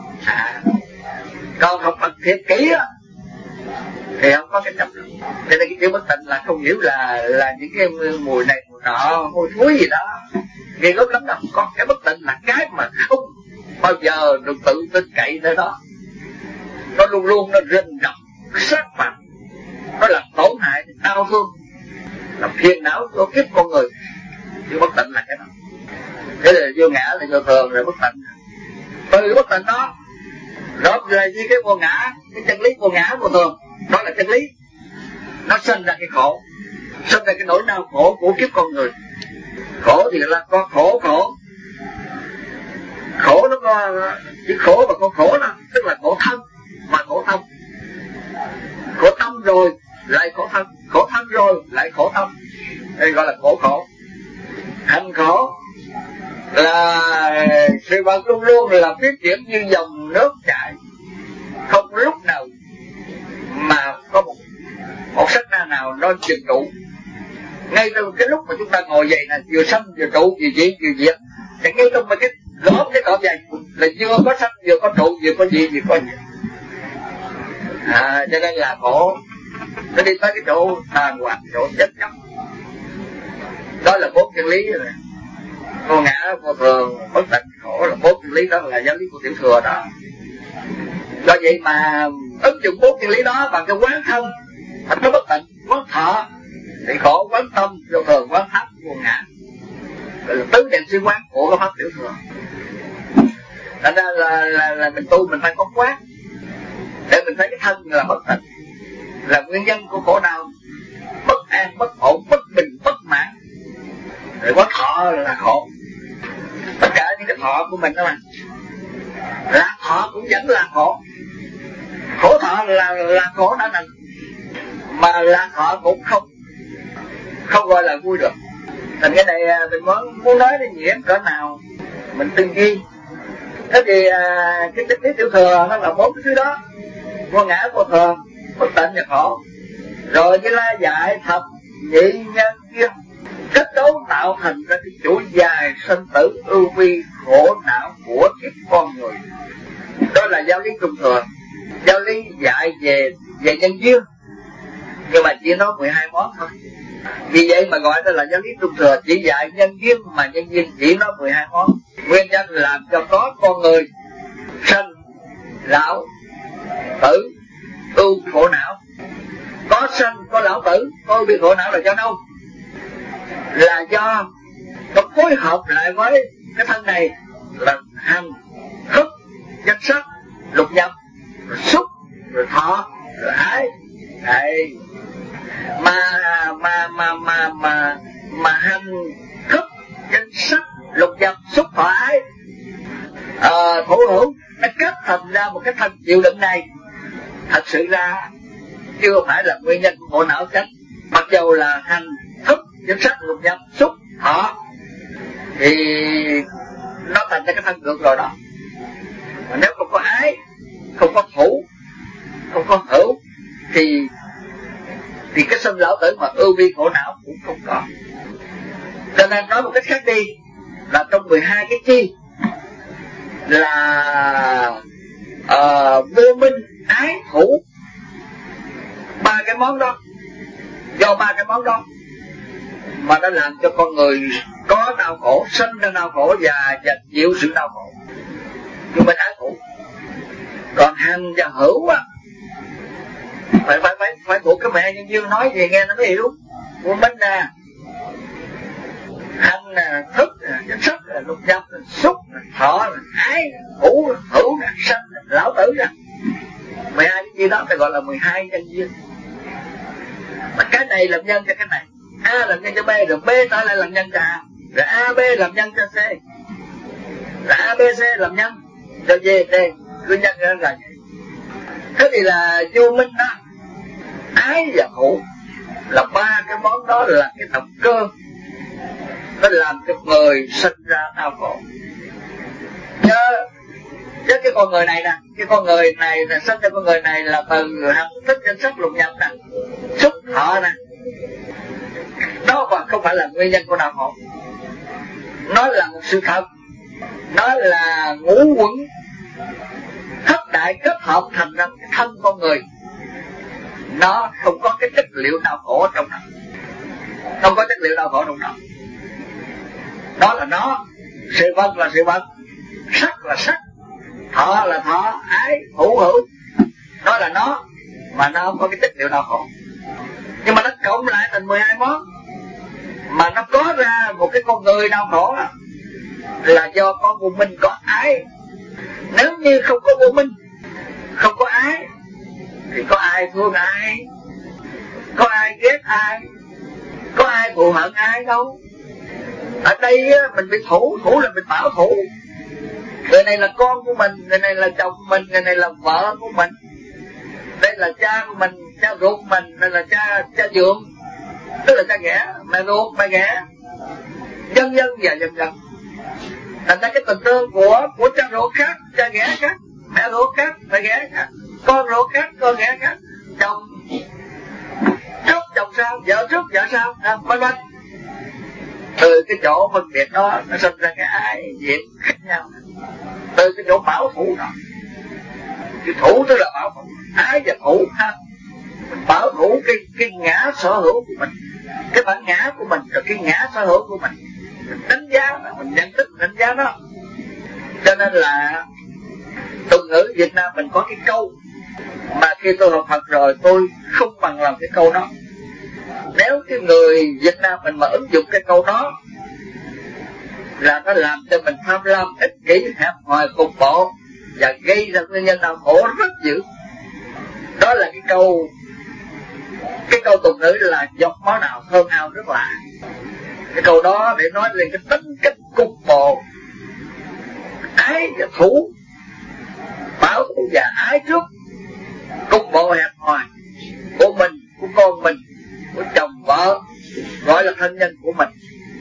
Còn học Phật thiệt kỹ á thì không có cái chấp được. Cho nên cái chữ bất tịnh là không hiểu là những cái mùi này mùi nọ, mùi thúi gì đó, ghê gớm lắm đâu. Còn cái bất tịnh là cái mà không bao giờ được tự tin cậy nơi đó, nó luôn luôn nó rình rập sát phạt, nó làm tổn hại, đau thương, làm phiền não của kiếp con người. Chữ bất tịnh là cái đó. Thế là vô ngã là vô thường rồi bất tịnh. Từ bất tịnh đó đó là như cái vô ngã, cái chân lý vô ngã vô thường, đó là chân lý. Nó sinh ra cái khổ, sinh ra cái nỗi đau khổ của kiếp con người. Khổ thì là có khổ nó có chữ khổ mà có khổ đó, tức là khổ thân mà khổ tâm. Khổ tâm rồi lại khổ thân, khổ thân rồi lại khổ tâm, đây gọi là khổ. Hành khổ là sự vật luôn luôn là tiếp chuyển như dòng nước chảy, không lúc nào mà có một sát na nào nó dừng trụ. Ngay từ cái lúc mà chúng ta ngồi dậy là vừa sanh vừa trụ, vừa diệt, thì ngay trong cái lõm cái cọp dày là vừa có sanh vừa có trụ, vừa có diệt vừa có diệt. Cho nên là khổ nó đi tới cái chỗ tàn hoại, chỗ chết chóc. Đó là bốn chân lý rồi. Vô ngã, vô thường, bất tịnh, khổ là bốn chân lý, đó là giáo lý của Tiểu Thừa đó. Do vậy mà ứng dụng bốn chân lý đó bằng cái quán thân, thành nó bất tịnh, quán thọ thì khổ, quán tâm, vô thường, quán pháp, vô ngã, là tứ niệm xứ quán của cái pháp Tiểu Thừa. Thành ra là mình tu mình phải có quán để mình thấy cái thân là bất tịnh, là nguyên nhân của khổ đau, bất an, bất ổn, bất bình, bất mãn. Rồi quán thọ là khổ. Tất cả những cái thọ của mình đó mà lạc thọ cũng vẫn là khổ. Khổ thọ là khổ đã nằm, mà lạc thọ cũng không gọi là vui được. Thành cái này mình muốn nói đến nghĩa cỡ nào mình từng ghi. Thế thì cái chân lý Tiểu Thừa nó là bốn cái thứ đó: vô ngã, vô thường, bất tịnh và khổ. Rồi Như Lai dạy thập nhị nhân duyên, kết cấu tạo thành ra cái chuỗi dài sinh tử ưu vi khổ não của kiếp con người. Đó là giáo lý Trung Thừa. Giáo lý dạy về nhân duyên, nhưng mà chỉ nói 12 món thôi. Vì vậy mà gọi đó là giáo lý Trung Thừa, chỉ dạy nhân duyên mà nhân duyên chỉ nói 12 món. Nguyên nhân làm cho có con người sanh lão tử ưu khổ não. Có sanh, có lão tử, có bị khổ não là do đâu? Là do nó phối hợp lại với cái thân này là hành, thức, danh sắc, lục nhập, rồi xúc, rồi thọ, rồi ái. nó kết thành ra một cái thân chịu đựng này, thật sự ra chưa phải là nguyên nhân của bộ não chết. Mặc dầu là hành thức danh sắc lục nhập xúc thọ thì nó thành ra cái thân ngược rồi đó. Mà nếu không có ái, không có thủ, không có hữu thì cái sinh lão tử mà ưu vi khổ não cũng không có. Cho nên nói một cách khác đi là trong 12 cái chi là vô minh, ái, thủ, ba cái món đó, do ba cái món đó mà nó làm cho con người có đau khổ, sinh ra đau khổ và chịu sự đau khổ. Nhưng mà ái thủ, còn hành và hữu á phải thuộc cái mẹ nhân dương nói gì nghe nó mới hiểu. Vô minh nè, hành nè, thức nè, danh sắc nè, lục nhập nè, xúc nè, thọ nè, ái nè, hữu nè, sanh nè, lão tử nè, 12 cái gì đó phải gọi là 12 nhân duyên. Mà cái này làm nhân cho cái này, A làm nhân cho B, rồi B trở lại làm nhân cho A, rồi AB làm nhân cho C, rồi ABC làm nhân cho D, cứ nhân ra là vậy. Thế thì là vô minh đó, ái và hữu là ba cái món đó là cái động cơ nó làm cho người sinh ra đau khổ. Chứ cái con người này nè, cái con người này là sinh ra con người này là từ hành thức danh sắc lục nhập nè, xúc thọ nè, đó còn không phải là nguyên nhân của đau khổ. Nó là một sự thật, nó là ngũ quẩn thất đại kết hợp thành ra cái thân con người. Nó không có cái chất liệu đau khổ trong đó, không có chất liệu đau khổ trong đó. Đó là nó, sự vật là sự vật, sắc là sắc, thọ là thọ, ái hữu, đó là nó, mà nó không có cái chất liệu đau khổ. Nhưng mà nó cộng lại thành 12 món, mà nó có ra một cái con người đau khổ đó, là do con vô minh có ái. Nếu như không có vô minh, không có ái thì có ai thương ai, có ai ghét ai, có ai thù hận ai đâu. Ở đây mình bị thủ là mình bảo thủ. Người này là con của mình, người này là chồng mình, người này là vợ của mình, đây là cha của mình, cha ruột mình, đây là cha dượng, tức là cha ghẻ, mẹ ruột, mẹ ghẻ, dân dân và dân dân. Thành ra cái tình thương của cha ruột khác, cha ghẻ khác, mẹ ruột khác, mẹ ghẻ khác, con ruột khác, con ghẻ khác, chồng trước chồng sao, vợ trước vợ sao, vân vân. Từ cái chỗ phân biệt đó nó sinh ra cái ái diện khác nhau. Từ cái chỗ bảo thủ đó, cái thủ tức là bảo thủ, ái và thủ ha. Mình bảo thủ cái ngã sở hữu của mình, cái bản ngã của mình, rồi cái ngã sở hữu của mình đánh giá, mình nhận thức đánh giá đó. Cho nên là tục ngữ Việt Nam mình có cái câu mà khi tôi học Phật rồi tôi không bằng lòng cái câu đó. Nếu cái người Việt Nam mình mà ứng dụng cái câu đó là nó làm cho mình tham lam, ích kỷ, hẹp hòi, cục bộ và gây ra nguyên nhân đau khổ rất dữ. Đó là cái câu tục ngữ là giọt máu nào thơm ao rất lạ. Cái câu đó để nói lên cái tính cách cục bộ, ái và thủ, bảo thủ và ái trước, cục bộ hẹp hòi của mình, của con mình, của chồng vợ, gọi là thân nhân của mình.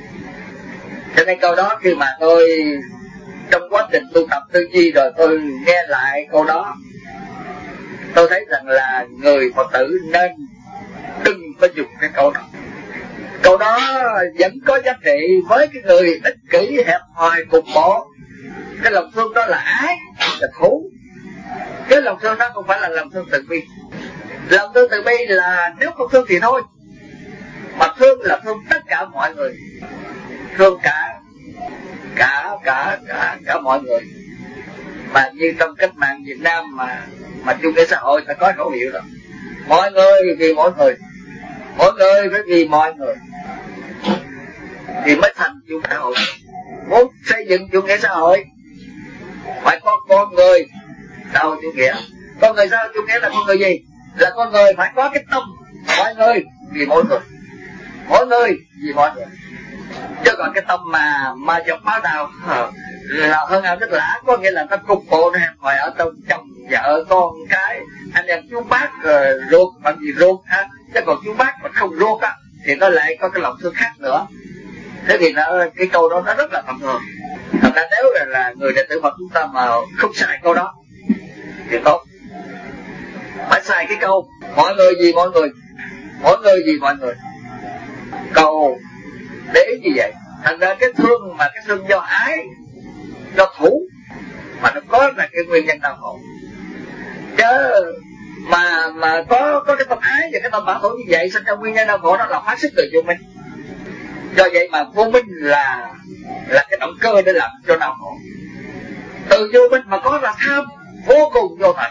Cho nên câu đó khi mà tôi trong quá trình tu tập tư duy rồi tôi nghe lại câu đó, tôi thấy rằng là người Phật tử nên đừng có dùng cái câu đó. Câu đó vẫn có giá trị với cái người ích kỷ, hẹp hòi, cục bộ. Cái lòng thương đó là ái, là thủ. Cái lòng thương đó không phải là lòng thương từ bi. Lòng thương từ bi là nếu không thương thì thôi, mà thương là thương tất cả mọi người, thương cả mọi người. Mà như trong cách mạng Việt Nam mà chủ nghĩa xã hội ta có khẩu hiệu đó, mọi người vì mỗi người, mỗi người phải vì mọi người thì mới thành chủ nghĩa xã hội. Muốn xây dựng chủ nghĩa xã hội phải có con người sau chủ nghĩa. Con người sau chủ nghĩa là con người gì? Là con người phải có cái tâm mọi người vì mỗi người, mỗi người vì mọi người. Chứ còn cái tâm mà giọt máu nào là hơn ao đất lã, có nghĩa là nó cục bộ, nó hẹp hòi ở trong chồng vợ con cái anh em chú bác ruột bằng gì ruột ha, chứ còn chú bác mà không ruột á thì nó lại có cái lòng thương khác nữa. Thế thì cái câu đó nó rất là tầm thường. Thật ra nếu là người đệ tử Phật chúng ta mà không xài câu đó thì tốt. Phải xài cái câu mọi người gì mọi người, mọi người gì mọi người. Câu để ý như vậy. Thành ra cái thương mà cái thương do ái, do thủ mà nó có là cái nguyên nhân đau khổ. Chứ mà có cái tâm ái và cái tâm bảo thủ như vậy, sinh ra nguyên nhân đau khổ, đó là phát xuất từ vô minh. Do vậy mà vô minh là cái động cơ để làm cho đau khổ. Từ vô minh mà có là tham vô cùng vô tận.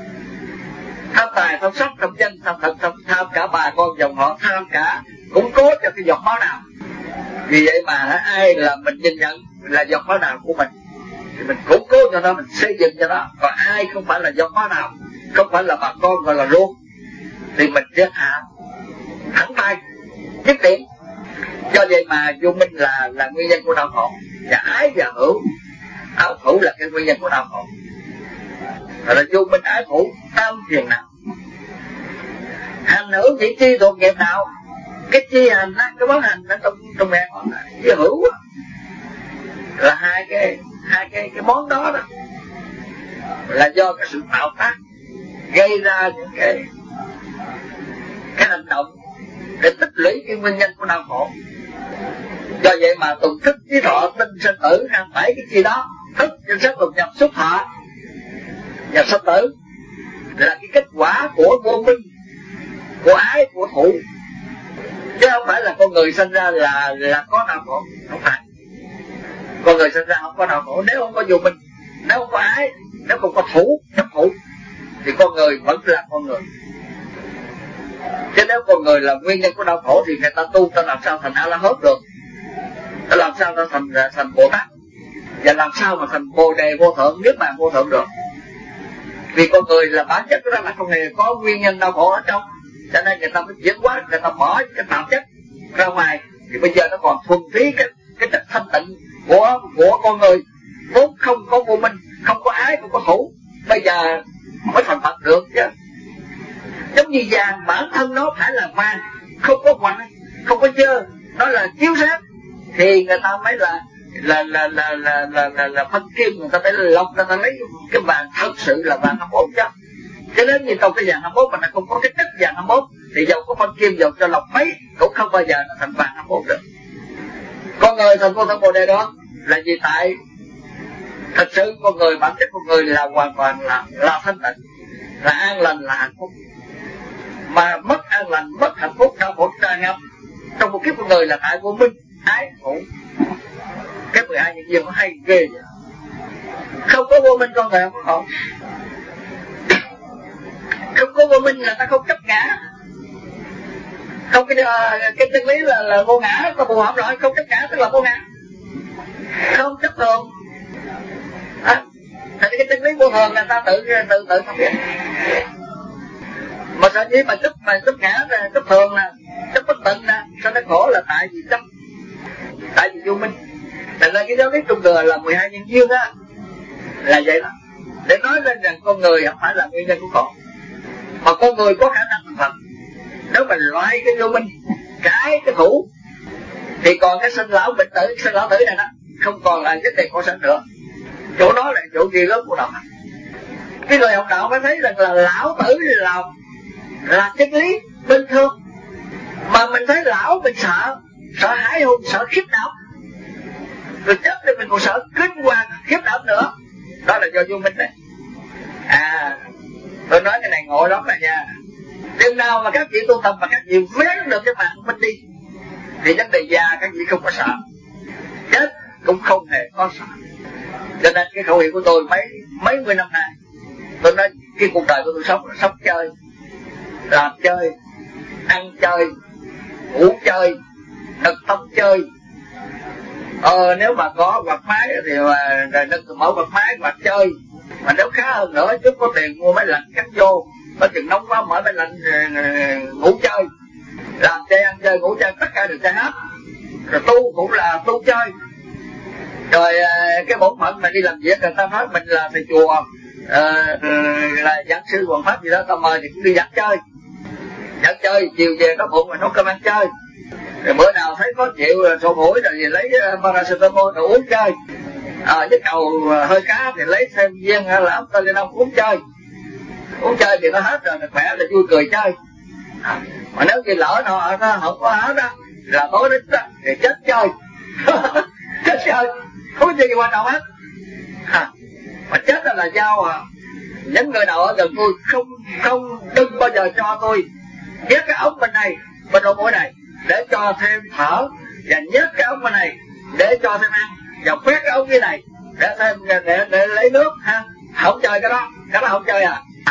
Tham tài, tham sắc, tham danh, tham cả bà con dòng họ, tham cả củng cố cho cái giọt máu nào. Vì vậy mà ai là mình nhìn nhận là giọt máu nào của mình thì mình củng cố cho nó, mình xây dựng cho nó. Còn ai không phải là giọt máu nào, không phải là bà con gọi là ruột, thì mình chết hạ thẳng tay dứt điểm. Do vậy mà vô minh là nguyên nhân của đau khổ, và ái và hữu, ái hữu là cái nguyên nhân của đau khổ. Rồi là vô minh ái hữu tam phiền não. Hành hữu chỉ chi thuộc nghiệp nào? Cái chi hành á, cái món hành ở trong miệng với hữu á, là hai cái món đó đó là do cái sự tạo tác gây ra những cái hành động để tích lũy cái nguyên nhân của đau khổ. Do vậy mà tùng thức trí thọ tinh sinh tử, 27 cái chi đó, thức trên sắc lục nhập xúc thọ và sinh tử là cái kết quả của vô minh, của ái, của thủ, chứ không phải là con người sinh ra là có đau khổ. Không phải, con người sinh ra không có đau khổ. Nếu không có vô minh, nếu không có ái, nếu không có thủ, chấp thủ, thì con người vẫn là con người. Chứ nếu con người là nguyên nhân của đau khổ thì người ta tu ta làm sao thành A-la-hán được, ta làm sao ta thành Bồ Tát, và làm sao mà thành Bồ Đề vô thượng, niết bàn vô thượng được. Vì con người là bản chất đó là không hề có nguyên nhân đau khổ ở trong, cho nên người ta mới chuyển hóa, người ta bỏ cái tạp chất ra ngoài. Thì bây giờ nó còn thuần túy cái chất thanh tịnh của con người, vốn không có vô minh, không có ái, không có thủ, bây giờ mới thành Phật được chứ. Giống như vàng, bản thân nó phải là vàng, không có hoại, không có dơ, nó là chiếu sáng, thì người ta mới là phân kim, người ta phải lọc, người ta lấy cái vàng thật sự là vàng 21 chứ. Cho nên như trong cái vàng 21 mà nó không có cái chất vàng 21 thì dầu có phân kim, dầu cho lọc mấy cũng không bao giờ nó thành vàng 21 được. Con người thành vô thượng Bồ Đề đó là vì tại thật sự con người, bản chất con người là hoàn toàn là thanh tịnh, là an lành, là hạnh phúc. Mà mất an lành, mất hạnh phúc, đau khổ tràn ngập trong một kiếp con người là tại vô minh, ái, thủ. Cái 12 nhân duyên nó hay ghê vậy. Không có vô minh con người không có. Không có vô minh là ta không chấp ngã. Không cái chân lý là vô ngã, ta phù hợp rồi, không chấp ngã tức là vô ngã. Không chấp thường. Thì cái chân lý vô thường là ta tự không biết. Mà sở dĩ mà chấp ngã là chấp thường nè, chấp bất tịnh nè, sao nó khổ là tại vì chấp, tại vì vô minh. Thành ra cái giáo lý trung thừa là 12 nhân duyên á, là vậy đó, để nói lên rằng con người không phải là nguyên nhân của khổ, mà con người có khả năng thành Phật. Nếu mà loại cái vô minh, cái thủ, thì còn cái sinh lão bệnh tử, sinh lão tử này đó không còn là vấn đề khổ sở nữa. Chỗ đó là chỗ gì lớn của đạo Phật. Cái người học đạo mới thấy rằng là lão tử là chân lý bình thường, mà mình thấy lão mình sợ hãi hùng, sợ khiếp đảm, rồi chết thì mình còn sợ kinh hoàng khiếp đảm nữa. Đó là do vô minh này. Tôi nói cái này ngộ lắm rồi nha. Chừng nào mà các vị tu tập mà các vị vén được cái mạng minh đi thì vấn đề già các vị không có sợ, chết cũng không hề có sợ. Cho nên cái khẩu hiệu của tôi mấy mươi năm nay, tôi nói cái cuộc đời của tôi sống là sống chơi, làm chơi, ăn chơi, ngủ chơi, nực tâm chơi. Nếu mà có quạt máy thì nực mở quạt máy quạt chơi. Mà nếu khá hơn nữa chút có tiền mua máy lạnh cắm vô, có chừng nóng quá mở máy lạnh ngủ chơi. Làm chơi, ăn chơi, ngủ chơi, tất cả đều chơi hết. Rồi tu cũng là tu chơi. Rồi cái bổn phận mà đi làm việc, người ta nói mình là thầy chùa, là giảng sư hoàng pháp gì đó, ta mời thì cũng đi dẫn chơi, chiều về có bụng mà nấu cơm ăn chơi. Rồi bữa nào thấy có chịu sổ mũi rồi thì lấy paracetamol rồi uống chơi. Với cầu hơi cá thì lấy thêm viên hay là ốc tơ lên uống chơi thì nó hết rồi, khỏe là vui cười chơi. Mà nếu như lỡ nó không có hết đó là tối đến đó thì chết chơi. Chết chơi không có gì quan trọng hết. Mà chết là do những người nào ở gần tôi không đừng bao giờ cho tôi nhét cái ống bên này, bên lỗ mũi này để cho thêm thở, và nhét cái ống bên này để cho thêm ăn, và quét cái ống cái này để thêm để lấy nước ha. Không chơi cái đó không chơi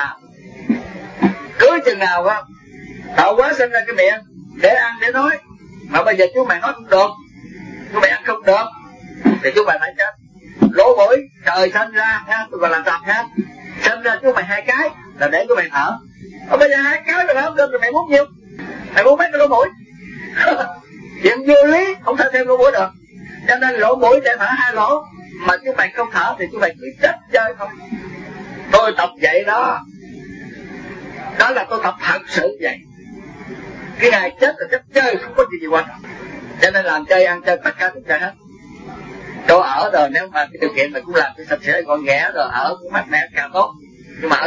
cứ chừng nào á tạo quá sinh ra cái miệng để ăn để nói, mà bây giờ chú mày nói không được, chú mày ăn không được thì chú mày phải chết. Lỗ mũi trời sinh ra ha, tôi gọi là tập ha, sinh ra chú mày 2 cái là để chú mày thở. Bây giờ 2 cái mày không được rồi mày muốn nhiêu? Mày muốn mấy cái lỗ mũi? Chuyện vô lý, không thể thêm lỗ mũi được. Cho nên lỗ mũi để thở 2 lỗ, mà chú mày không thở thì chú mày cứ chết chơi thôi. Tôi tập vậy đó là tôi tập thật sự vậy. Cái ngày chết là chết chơi, không có gì quan trọng. Cho nên làm chơi ăn chơi tất cả tất cả hết. Chỗ ở rồi nếu mà cái điều kiện mình cũng làm cái sạch sẽ gọn ghẽ rồi ở cũng mát mẻ càng tốt. Nhưng mà ở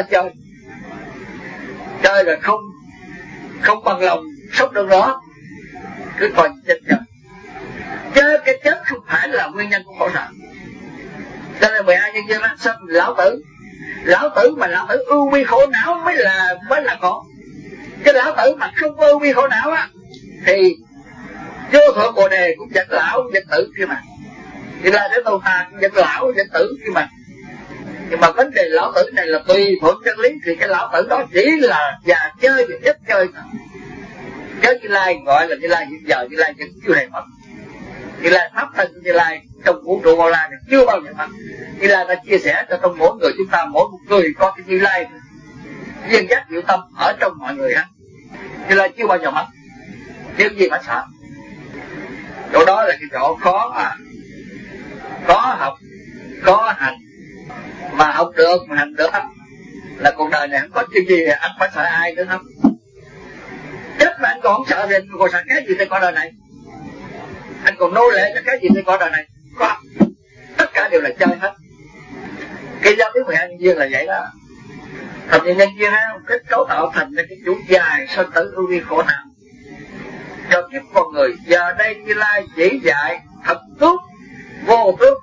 chơi rồi không bằng lòng sống được nữa, cứ coi chết chơi. Chứ cái chết không phải là nguyên nhân của khổ nạn. Cho nên 12 nhân dân đó, sao lão tử mà lão tử ưu bi khổ não mới là khổ. Cái lão tử mà không ưu bi khổ não á thì vô thượng bồ đề cũng dẫn lão dẫn tử kia mà, thì là để tàu ta cũng dẫn lão dẫn tử kia mà. Nhưng mà vấn đề lão tử này là tùy thuận chân lý, thì cái lão tử đó chỉ là già chơi và chết chơi. Chứ Như Lai gọi là Như Lai hiện giờ, Như Lai vẫn chưa hề mất. Như Lai pháp thân Như Lai trong vũ trụ bao la này chưa bao giờ mất. Như Lai đã chia sẻ cho trong mỗi người chúng ta, mỗi một người có cái Như Lai duyên dắt diệu tâm ở trong mọi người hết. Như Lai chưa bao giờ mất. Điều gì mà sợ? Chỗ đó là cái chỗ khó mà. Có học, có hành, mà học được mà hành được là cuộc đời này không có chuyện gì anh phải sợ ai nữa không? Chết mà anh còn không sợ thì anh còn sợ cái gì trên cõi đời này? Anh còn nô lệ cho cái gì trên cõi đời này? Có. Tất cả đều là chơi hết. Cái giáo lý 12 nhân duyên là vậy đó. Thập nhị nhân duyên á, cái cấu tạo thành ra cái chủ dài sanh tử ưu vi khổ nạn cho kiếp con người. Giờ đây Như Lai chỉ dạy thật tước vô tước.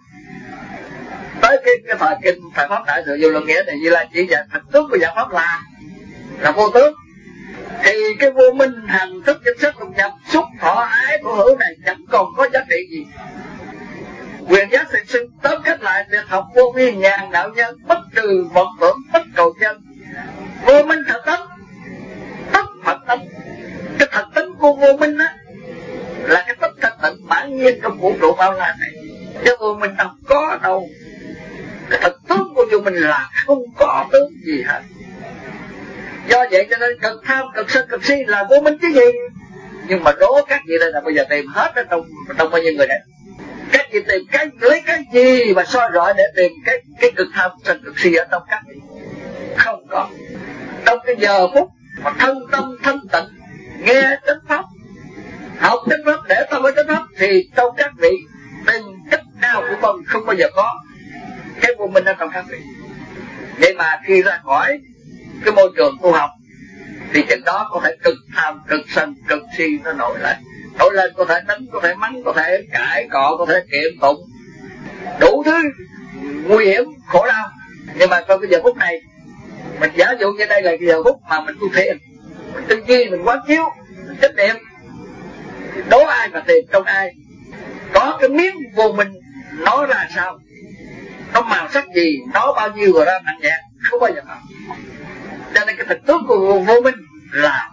Tới cái thời kinh Phật pháp đại thừa vô lượng nghĩa này, Như Lai chỉ dạy thật tước của giải pháp là vô tước. Thì cái vô minh hành thức danh sắc lục nhập xúc thọ ái của hữu này chẳng còn có giá trị gì. Quyền giác thiện sinh tóm kết lại việc học vô vi nhàn đạo nhân, bất trừ vọng tưởng, bất cầu chân. Vô minh thật tánh, tất thật tánh. Cái thật tánh của vô minh á là cái tất thật tịnh bản nhiên trong vũ trụ bao la này. Chứ vô minh đâu có đâu. Cái thật tướng của vô minh là không có tướng gì hết. Do vậy cho nên cực tham, cực sân, cực si là vô minh chứ gì. Nhưng mà đố các vị đây là bây giờ tìm hết ở trong bao nhiêu người này. Các vị tìm lấy cái gì mà soi rọi để tìm cái cực tham, sân, cực si ở trong các vị? Không có. Trong cái giờ phút mà thân tâm thanh tịnh, nghe chánh pháp, học chánh pháp để tâm với chánh pháp, thì trong các vị tìm cách nào của mình không bao giờ có cái vô minh ở trong các vị. Vậy mà khi ra khỏi cái môi trường tu học thì chừng đó có thể cực tham, cực sân, cực si nó nổi lên, có thể đánh, có thể mắng, có thể cãi cọ, có thể kiện tụng, đủ thứ nguy hiểm khổ đau. Nhưng mà trong cái giờ phút này, mình giả dụ như đây là cái giờ phút mà mình tu thiền, mình tư duy, mình quán chiếu, mình chánh niệm, đố ai mà tìm trong ai có cái miếng vô minh nó ra sao, nó màu sắc gì, nó bao nhiêu rồi ra nặng nhẹ, không bao giờ có. Cho nên cái thực tướng của vô minh là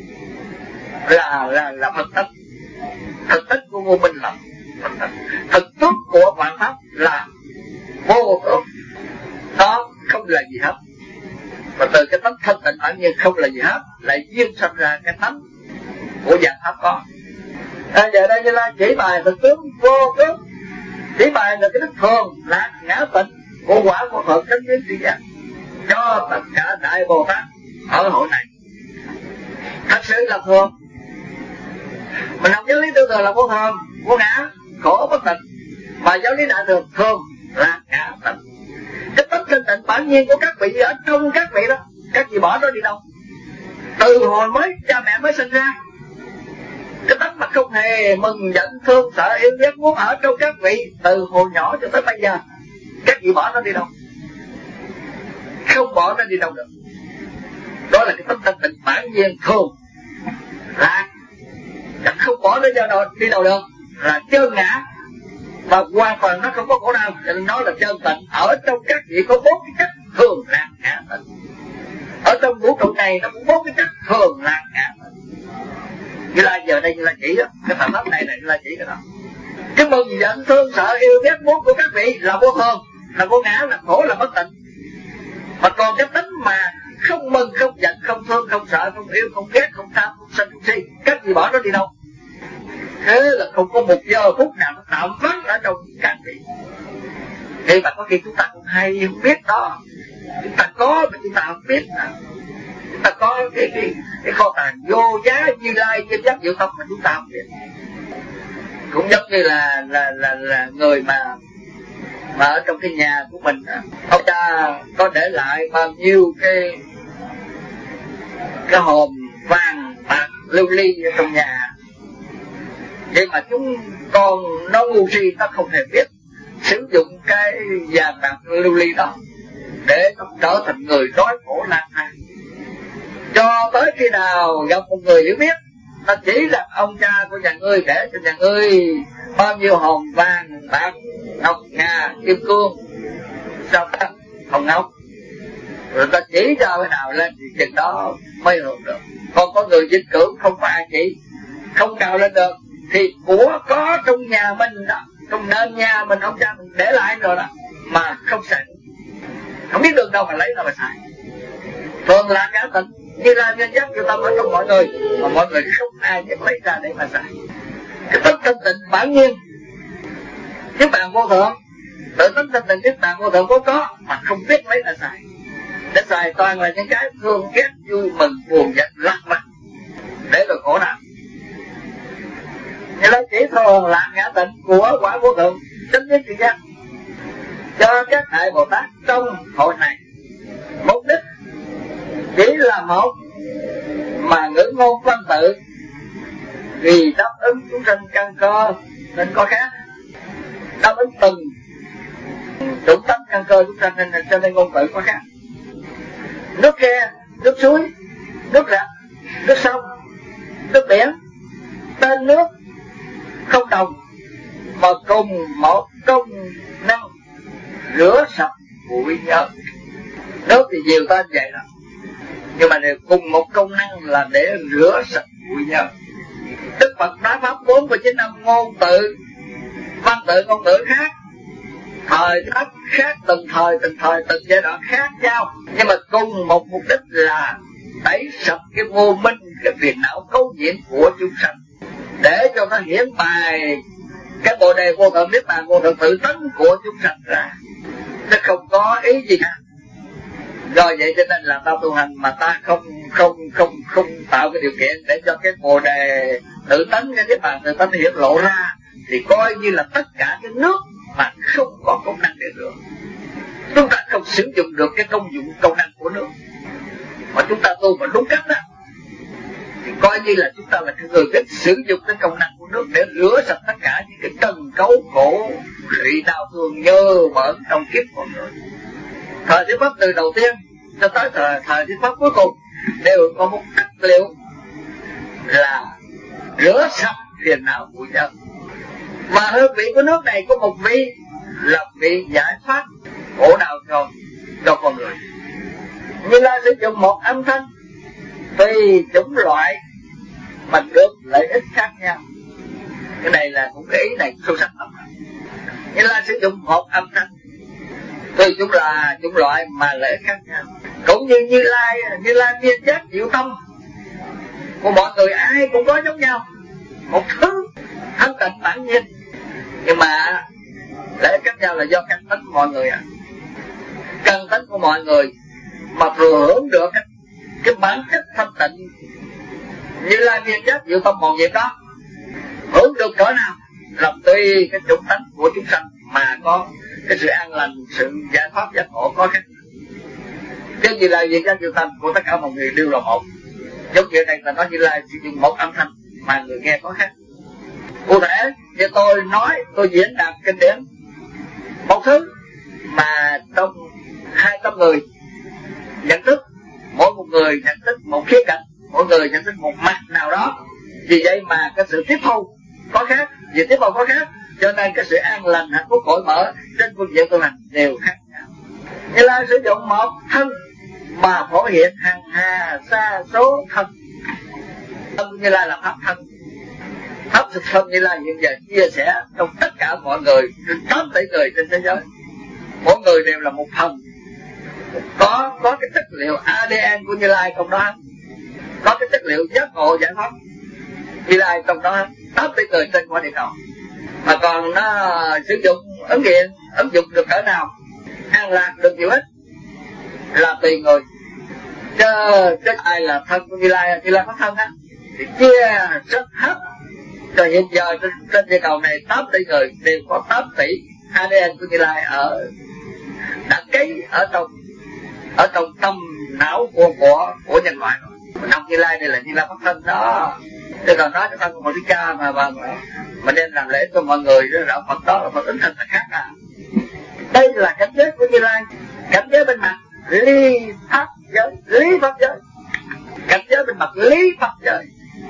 Phật tánh. Thực tánh của vô minh là Phật tánh. Thực tướng của vạn pháp là vô tướng. Nó không là gì hết. Và từ cái tánh thanh tịnh bản nhiên không là gì hết, lại duyên sanh ra cái tánh của vạn pháp có. Giờ đây Như Lai chỉ bài thực tướng vô tướng, Chỉ bài là cái đức thường lạc ngã tịnh của quả vô thượng chánh niết tri giác cho tất cả đại Bồ Tát ở hội này. Thật sự là thường. Mình học giáo lý tư thường là vô thường, vô ngã, khổ bất tịnh. Mà giáo lý đại thường thường là ngã tịnh. Cái tánh thanh tịnh bản nhiên của các vị ở trong các vị đó, các vị bỏ nó đi đâu? Từ hồi mới cha mẹ mới sinh ra, cái tánh mà không hề mừng giận thương sợ yêu ghét muốn ở trong các vị từ hồi nhỏ cho tới bây giờ, các vị bỏ nó đi đâu? Không bỏ nó đi đâu được. Đó là cái tánh thanh tịnh bản nhiên thường là chẳng không bỏ nó đi đâu được, là chân ngã và hoàn toàn nó không có khổ đau, cho nên nó là chân tịnh. Ở trong các vị có 4 cái chất thường lạc ngã tịnh. Ở trong vũ trụ này nó cũng 4 cái chất thường lạc ngã tịnh. Như là giờ đây như là chỉ đó, cái phạm pháp này như là chỉ cái đó. Cái mừng giận thương sợ yêu ghét muốn của các vị là vô thường, là vô ngã, là khổ, là bất tịnh. Mà còn cái tính mà không mừng, không giận, không thương, không sợ, không yêu, không ghét, không tham, không sân, không si, các vị bỏ nó đi đâu? Thế là không có một giờ phút nào nó tạm vắng ở trong các vị. Thế mà có khi chúng ta cũng hay không biết đó. Chúng ta có mà chúng ta không biết. Chúng ta có cái kho tàng vô giá Như Lai trên giác diệu tâm mà chúng ta không biết. Cũng giống như là người mà ở trong cái nhà của mình, ông cha có để lại bao nhiêu cái hòm vàng bạc lưu ly ở trong nhà, vậy mà chúng con nó ngu si, nó không hề biết sử dụng cái vàng bạc lưu ly đó để nó trở thành người đói khổ lang thang. Cho tới khi nào gặp một người hiểu biết, nó chỉ là ông cha của nhà ngươi để cho nhà ngươi bao nhiêu hòm vàng bạc ngọc ngà kim cương sao ta hồng ngọc, rồi ta chỉ cho cái nào lên thì chừng đó mới hưởng được. Còn có người vĩnh cửu không có ai chỉ, không cào lên được, thì của có trong nhà mình đó, trong nền nhà mình ông cha mình để lại rồi đó mà không xài, không biết được đâu mà lấy đâu mà xài. Thường là ngã tịnh Như Lai nhân giác cho tâm ở trong mọi người, mà mọi người không ai dám lấy ra để mà xài. Cái tánh thanh tịnh bản nhiên Niết bàn vô thượng, tự tánh thanh tịnh Niết bàn vô thượng có mà không biết lấy là xài. Để xài toàn là những cái thương ghét vui mừng buồn giận lắc mặt để rồi khổ nào. Như là chỉ thường là ngã tịnh của quả vô thượng chánh niết tri giác cho các đại Bồ Tát trong hội này. Mục đích chỉ là một, mà ngữ ngôn văn tự vì đáp ứng chúng sanh căn cơ nên có khác, đáp ứng từng chủng tánh căn cơ chúng sanh nên cho nên ngôn ngữ có khác. Nước khe, nước suối, nước rạch, nước sông, nước biển, tên nước không đồng, mà cùng một công năng rửa sạch bụi nhơ. Nước thì nhiều tên vậy đó, nhưng mà đều cùng một công năng là để rửa sạch bụi nhơ. Đức Phật nói pháp 49 ngôn tự, văn tự ngôn ngữ khác, thời khắc khác, từng thời từng giai đoạn khác nhau, nhưng mà cùng một mục đích là tẩy sạch cái vô minh, cái phiền não cấu nhiễm của chúng sanh, để cho nó hiển bài cái bồ đề vô thượng niết bàn vô thượng tự tánh của chúng sanh ra. Nó không có ý gì cả. Do vậy cho nên là ta tu hành mà ta không tạo cái điều kiện để cho cái bồ đề tự tánh, cái niết bàn tự tánh hiển lộ ra, thì coi như là tất cả cái nước mà không có công năng để rửa. Chúng ta không sử dụng được cái công năng của nước, mà chúng ta tu mà đúng cách đó, thì coi như là chúng ta là cái người biết sử dụng cái công năng của nước để rửa sạch tất cả những cái trần cấu khổ lụy đau thương nhơ bẩn trong kiếp con người. Thời thuyết pháp từ đầu tiên cho tới thời thuyết pháp cuối cùng đều có một cách liệu là rửa sạch phiền não của nhân. Mà hương vị của nước này có một vị là vị giải thoát khổ đau cho con người. Như là sử dụng một âm thanh tùy chủng loại mà được lợi ích khác nhau. Cái này là cũng cái ý này sâu sắc lắm. Như là sử dụng một âm thanh tùy chủng loại mà lợi ích khác nhau. Cũng như Như Lai viên giác diệu tâm của mọi người ai cũng có giống nhau, một thứ thanh tịnh bản nhiên, nhưng mà Lẽ khác nhau là do căn tánh của mọi người. Căn tánh của mọi người mà vừa hưởng được cái bản chất thanh tịnh Như Lai viên giác diệu tâm một việc đó, hưởng được cỡ nào là tùy cái chủng tánh của chúng sanh mà có cái sự an lành, sự giải thoát giác ngộ có khác. Chứ Như Lai viên giác diệu tâm của tất cả mọi người đều là một. Giống như đây là nói Như Lai sử dụng một âm thanh mà người nghe có khác. Cụ thể như tôi nói, tôi diễn đạt kinh điển một thứ mà trong 200 người nhận thức, mỗi một người nhận thức một khía cạnh, mỗi người nhận thức một mặt nào đó. Vì vậy mà cái sự tiếp thu có khác, vì tiếp thu có khác, cho nên cái sự an lành, hạnh phúc, cởi mở trên phương diện tu hành đều khác nhau. Như Lai sử dụng một thân mà phổ hiện hàng hà sa số thân. Thân Như Lai là pháp thân. Pháp thực thân Như Lai hiện giờ chia sẻ trong tất cả mọi người, 8 tỷ người trên thế giới. Mỗi người đều là một phần, có cái chất liệu ADN của Như Lai trong đó, có cái chất liệu giác ngộ giải thoát Như Lai trong đó, 8 tỷ người trên quả địa cầu. Mà còn nó sử dụng ứng dụng được cỡ nào, an lạc được nhiều ít là tùy người. Chứ ai là thân của Như Lai có thân á thì chia rất hết. Rồi hiện giờ trên địa cầu này 8 tỷ người đều có 8 tỷ ADN của Như Lai đã cấy ở trong tâm não của nhân loại rồi. Ông Như Lai đây là Như Lai pháp thân đó. Chứ còn nói cái thân của một Thích Ca mà nên làm lễ cho mọi người đó, đạo Phật đó là một tính hình là khác à. Đây là cảnh giới của Như Lai, cảnh giới bên mặt lý pháp giới, cảnh giới bên mặt lý pháp giới.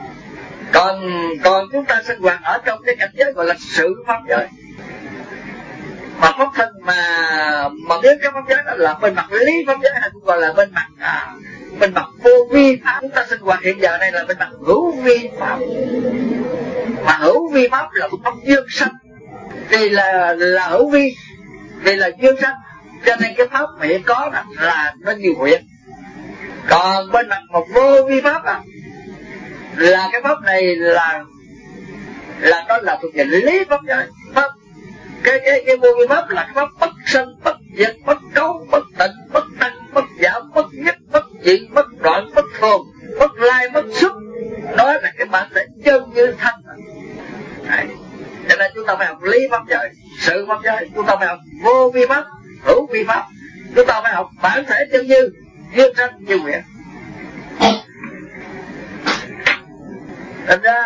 Còn chúng ta sinh hoạt ở trong cái cảnh giới gọi là sự pháp giới. Mà pháp thân mà biết cái pháp giới đó là bên mặt lý pháp giới, hay cũng gọi là bên mặt vô vi pháp. Chúng ta sinh hoạt hiện giờ đây là bên mặt hữu vi pháp. Mà hữu vi pháp là một pháp dương sanh, vì là hữu vi, vì là dương sanh, cho nên cái pháp mà hiện có là nó nhiều huyện. Còn bên mặt một vô vi pháp là cái pháp này là nó là thuộc về lý pháp giới. Pháp cái vô vi pháp là cái pháp bất sanh, bất diệt, bất cấu, bất tịnh, bất tăng, bất giảm, bất nhất, bất dị, bất đoạn, bất thường, bất lai, bất xuất. Đó là cái bản thể chân như thanh. Đấy. Cho nên chúng ta phải học lý pháp giới, sự pháp giới. Chúng ta phải học vô vi pháp, hữu vi pháp. Chúng ta phải học bản thể chân như, duyên sanh như nguyện. Thành ra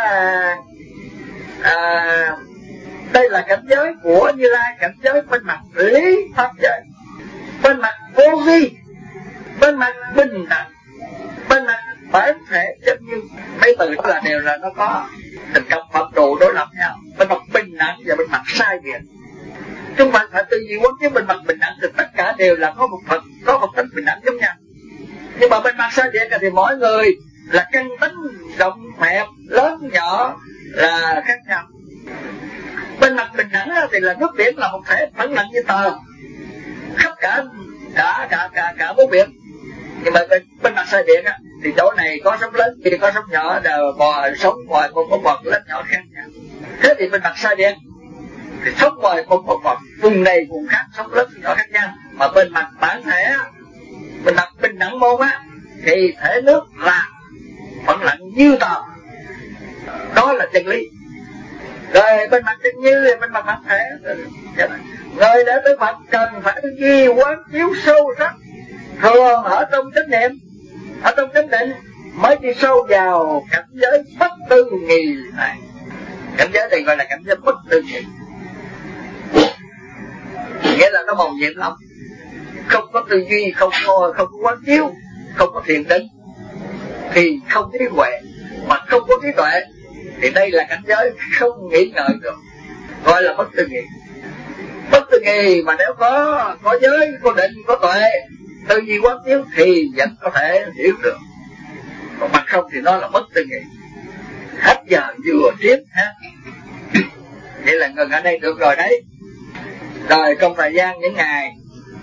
đây là cảnh giới của Như Lai, cảnh giới bên mặt lý pháp giới, bên mặt vô vi, bên mặt bình đẳng, bên mặt bản thể chân như. Mấy từ đó là đều là nó có tình cảm phạm trù đối lập nhau. Bên mặt bình đẳng và bên mặt sai biệt. Chúng ta phải tư duy quán chiếu bên mặt bình đẳng thì tất cả đều là có một phần, có một tính bình đẳng giống nhau. Nhưng mà bên mặt sai biệt thì mỗi người là căn tính rộng hẹp, lớn nhỏ là khác nhau. Bên mặt bình đẳng thì là nước biển là một thể phẳng lặng như tờ, khắp cả bốn biển. Nhưng mà bên mặt sai biệt thì chỗ này có sóng lớn, kia có sóng nhỏ, đều sống ngoài một bọt lớn nhỏ khác nhau. Thế thì bên mặt sai biệt thì sống ngoài một bọt, vùng này vùng khác, sống lớn nhỏ khác nhau. Mà bên mặt bản thể, bên mặt bình đẳng môn thì thể nước là phẳng lặng như tờ. Đó là chân lý. Rồi bên mặt chân như thì bên mặt bản thể. Người đã tới Phật cần phải ghi quán chiếu sâu sắc, thường ở trong chánh niệm, ở trong chánh định mới đi sâu vào cảnh giới bất tư nghì này. Cảnh giới này gọi là cảnh giới bất tư nghì, nghĩa là nó màu nhiệm lắm, không có tư duy, không có quán chiếu, không có thiền định thì không trí huệ, mà không có trí tuệ thì đây là cảnh giới không nghĩ ngợi được, gọi là bất tư nghị. Bất tư nghị mà nếu có giới, có định, có tuệ, tư duy quán chiếu thì vẫn có thể hiểu được. Còn mặt không thì nó là bất tư nghị. Hết giờ vừa tiếp ha. Vậy là ngừng ở đây được rồi đấy. Rồi trong thời gian những ngày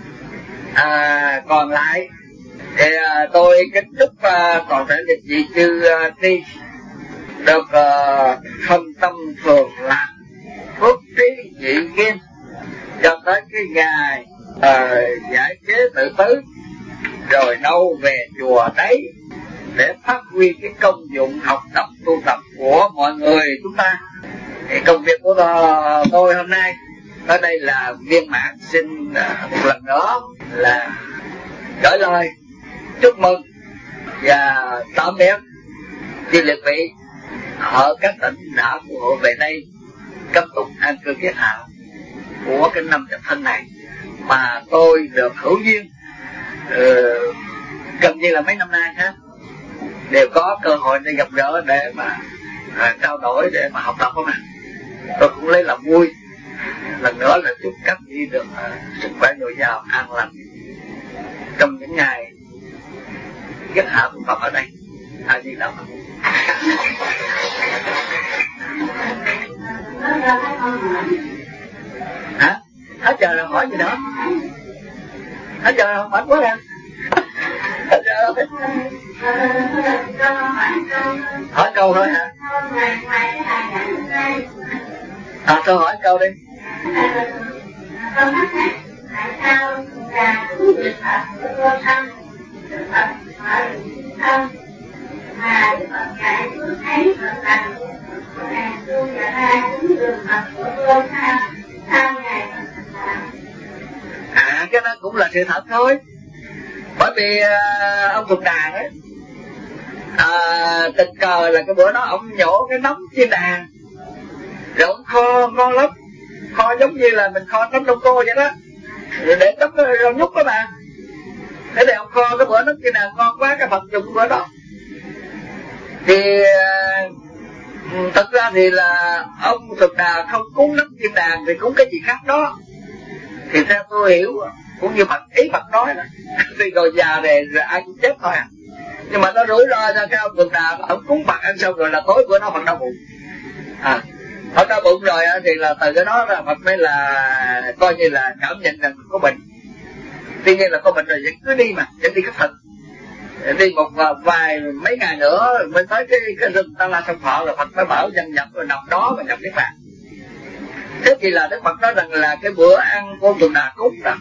còn lại thì tôi kính chúc toàn thể lịch vị chư ni được thân tâm thường lạc, phước trí dị nghiêm, cho tới cái ngày giải chế tự tứ, rồi đâu về chùa đấy để phát huy cái công dụng học tập tu tập của mọi người chúng ta. Thì công việc của tôi hôm nay ở đây là viên mãn. Xin một lần nữa là gửi lời chúc mừng và tạm biệt chư liệt vị ở các tỉnh đã phù hộ về đây cấp túc an cư kiết hạ của cái năm Chạp Thân này, mà tôi được hữu duyên gần như là mấy năm nay đều có cơ hội để gặp gỡ, để mà trao đổi, để mà học tập của mình. Tôi cũng lấy làm vui. Lần nữa là chúc các vị được sức khỏe dồi dào, an lành trong những ngày kiết hạ tu tập ở đây. A Di Đà Phật. Hả? Hết giờ rồi, hỏi gì đó? Hết giờ rồi, mệt quá ra. Hết giờ rồi. Hỏi câu thôi hả? Tôi hỏi câu đi. Con thắc mắc tại sao là Đức Phật vô thân, Đức Phật hỏi thân mà Đức Phật dạy tôi thấy Phật lành, là tôi và ra đúng đường Phật của tôi sao ngài Phật làm? Cái đó cũng là sự thật thôi. Bởi vì ông Thục Đàn ấy, tình cờ là cái bữa đó ông nhổ cái nấm trên đàn, rồi ông kho ngon lắm, kho giống như là mình kho tấm đông cô vậy đó, rồi để tấm rau nhúc đó mà. Thế thì ông kho cái bữa nấm trên đàn ngon quá, cái Phật dùng cái bữa đó. Thì thật ra thì là ông Thục Đà không cúng nấm trên đàn thì cúng cái gì khác đó. Thì theo tôi hiểu cũng như Phật ý Phật nói đó, thì rồi già rồi ai cũng chết thôi à. Nhưng mà nó rủi ro ra cái ông Thục Đà, ông cúng Phật ăn xong rồi là tối bữa đó Phật đau bụng. Phật đau bụng rồi thì là từ cái đó là Phật mới là coi như là cảm nhận rằng có bệnh. Tuy nhiên là có bệnh rồi vẫn cứ đi mà, vẫn đi khất thực. Đi một vài mấy ngày nữa mới tới cái rừng Ta La Sông Thọ là Phật mới bảo dân nhập rồi nằm đó và nhập Niết Bàn. Thế thì là Đức Phật nói rằng là cái bữa ăn của Thượng Đà cúng đó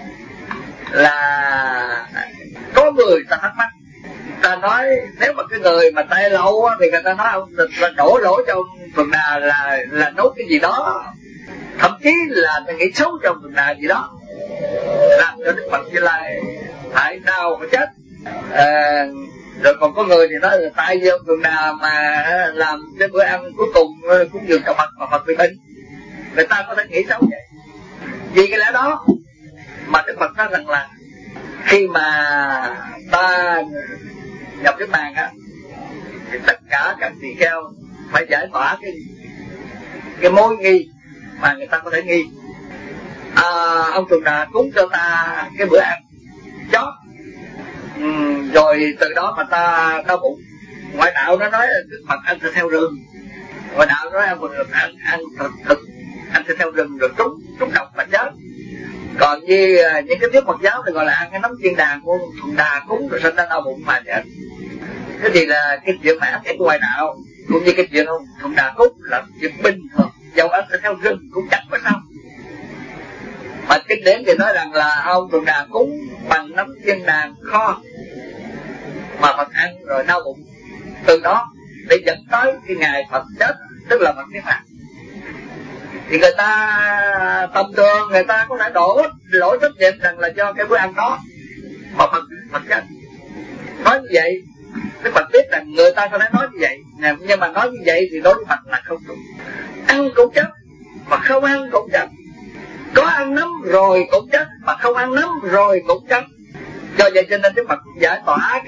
là có người ta thắc mắc, ta nói nếu mà cái người mà tay lâu thì người ta nói ông là đổ lỗi cho ông Thượng Đà là nốt cái gì đó, thậm chí là ta nghĩ xấu trong Thượng Đà gì đó, làm cho Đức Phật Như Lai phải đau phải chết. Rồi còn có người thì nói là tại vì ông Thượng Đà mà làm cái bữa ăn cuối cùng cũng dường cho Phật mà Phật bị bệnh. Người ta có thể nghĩ xấu vậy. Vì cái lẽ đó mà Đức Phật nói rằng là khi mà ta nhập Niết Bàn thì tất cả các tỳ kheo phải giải tỏa cái mối nghi mà người ta có thể nghi. Ông Thượng Đà cúng cho ta cái bữa ăn chót, rồi từ đó mà ta đau bụng. Ngoại đạo nó nói Đức Phật ăn thịt heo rừng, ngoại đạo nó nói ăn thịt ăn thịt heo rừng rồi trúng độc và chết. Còn như những cái thuyết Phật giáo thì gọi là ăn cái nấm chiên đàn của Thượng Đà cúng rồi sinh ra đau bụng mà chết. Thế thì là cái chuyện mà ăn thịt của ngoại đạo cũng như cái chuyện ông Thượng Đà cúng là chuyện bình thường, dầu ăn thịt heo rừng cũng chẳng có sao. Mà kinh điển thì nói rằng là ông Thượng Đà cúng bằng nấm chiên đàn kho mà Phật ăn rồi đau bụng, từ đó để dẫn tới cái ngày Phật chết, tức là Phật Niết Bàn. Thì người ta tầm thường người ta có thể đổ lỗi trách nhiệm rằng là do cái bữa ăn đó mà Phật chết. Nói như vậy Đức Phật biết rằng người ta có thể nói như vậy, nhưng mà nói như vậy thì đối với Phật là không đúng. Ăn cũng chết mà không ăn cũng chết, có ăn nấm rồi cũng chết mà không ăn nấm rồi cũng chết. Do vậy cho nên Đức Phật giải tỏa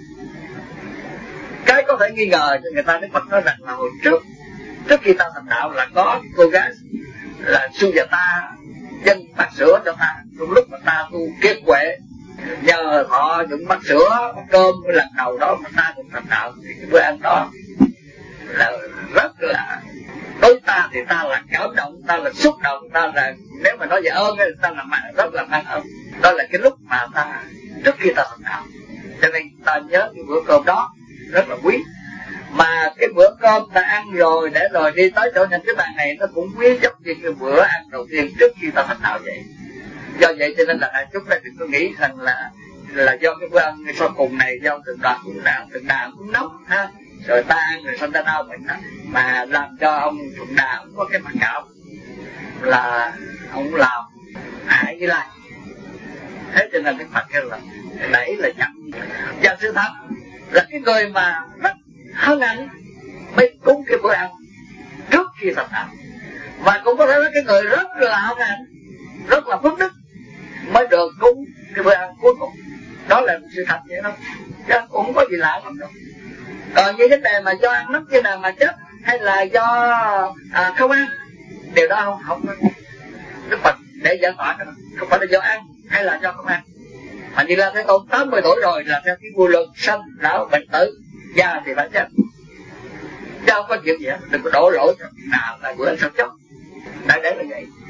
cái có thể nghi ngờ cho người ta. Đức Phật nói rằng là hồi trước khi ta thành đạo là có cô gái là Sujata dân bát sữa cho ta, trong lúc mà ta tu kiết huệ nhờ họ những bát sữa bát cơm cái lần đầu đó mà ta cũng thành đạo. Thì cái bữa ăn đó là rất là đối ta thì ta là cảm động, ta là xúc động, ta là nếu mà nói về ơn thì ta là rất là mang ơn. Đó là cái lúc mà ta trước khi ta thành đạo, cho nên ta nhớ cái bữa cơm đó rất là quý. Mà cái bữa cơm ta ăn rồi để rồi đi tới chỗ những cái bàn này nó cũng quý giống như cái bữa ăn đầu tiên trước khi ta thành đạo vậy. Do vậy cho nên là chúng ta đừng có nghĩ rằng là do cái bữa ăn sau cùng này do từng đoạn cũng nóng ha, rồi ta ăn rồi xong ta đau bệnh đó, mà làm cho ông Thuận Đà ông có cái mặc cảm là ông làm hại với lại. Thế cho nên cái Phật kêu là đẩy là chậm. Và sự thật là cái người mà rất hân hạnh mới cúng cái bữa ăn trước khi thành đạo, và cũng có thể là cái người rất là hân hạnh, rất là phước đức mới được cúng cái bữa ăn cuối cùng. Đó là sự thật vậy đó, chứ cũng không có gì lạ lắm đâu. Còn như vấn đề mà do ăn nấm như nào mà chết, hay là do không ăn, điều đó không Đức Phật để giải tỏa, không phải là do ăn hay là do không ăn. Mà như là Thế Tôn 80 tuổi rồi là theo cái quy luật sanh lão bệnh tử, già thì phải chết, chứ không có chuyện gì hết. Đừng có đổ lỗi nào là bữa ăn sao chết. Đại để là vậy.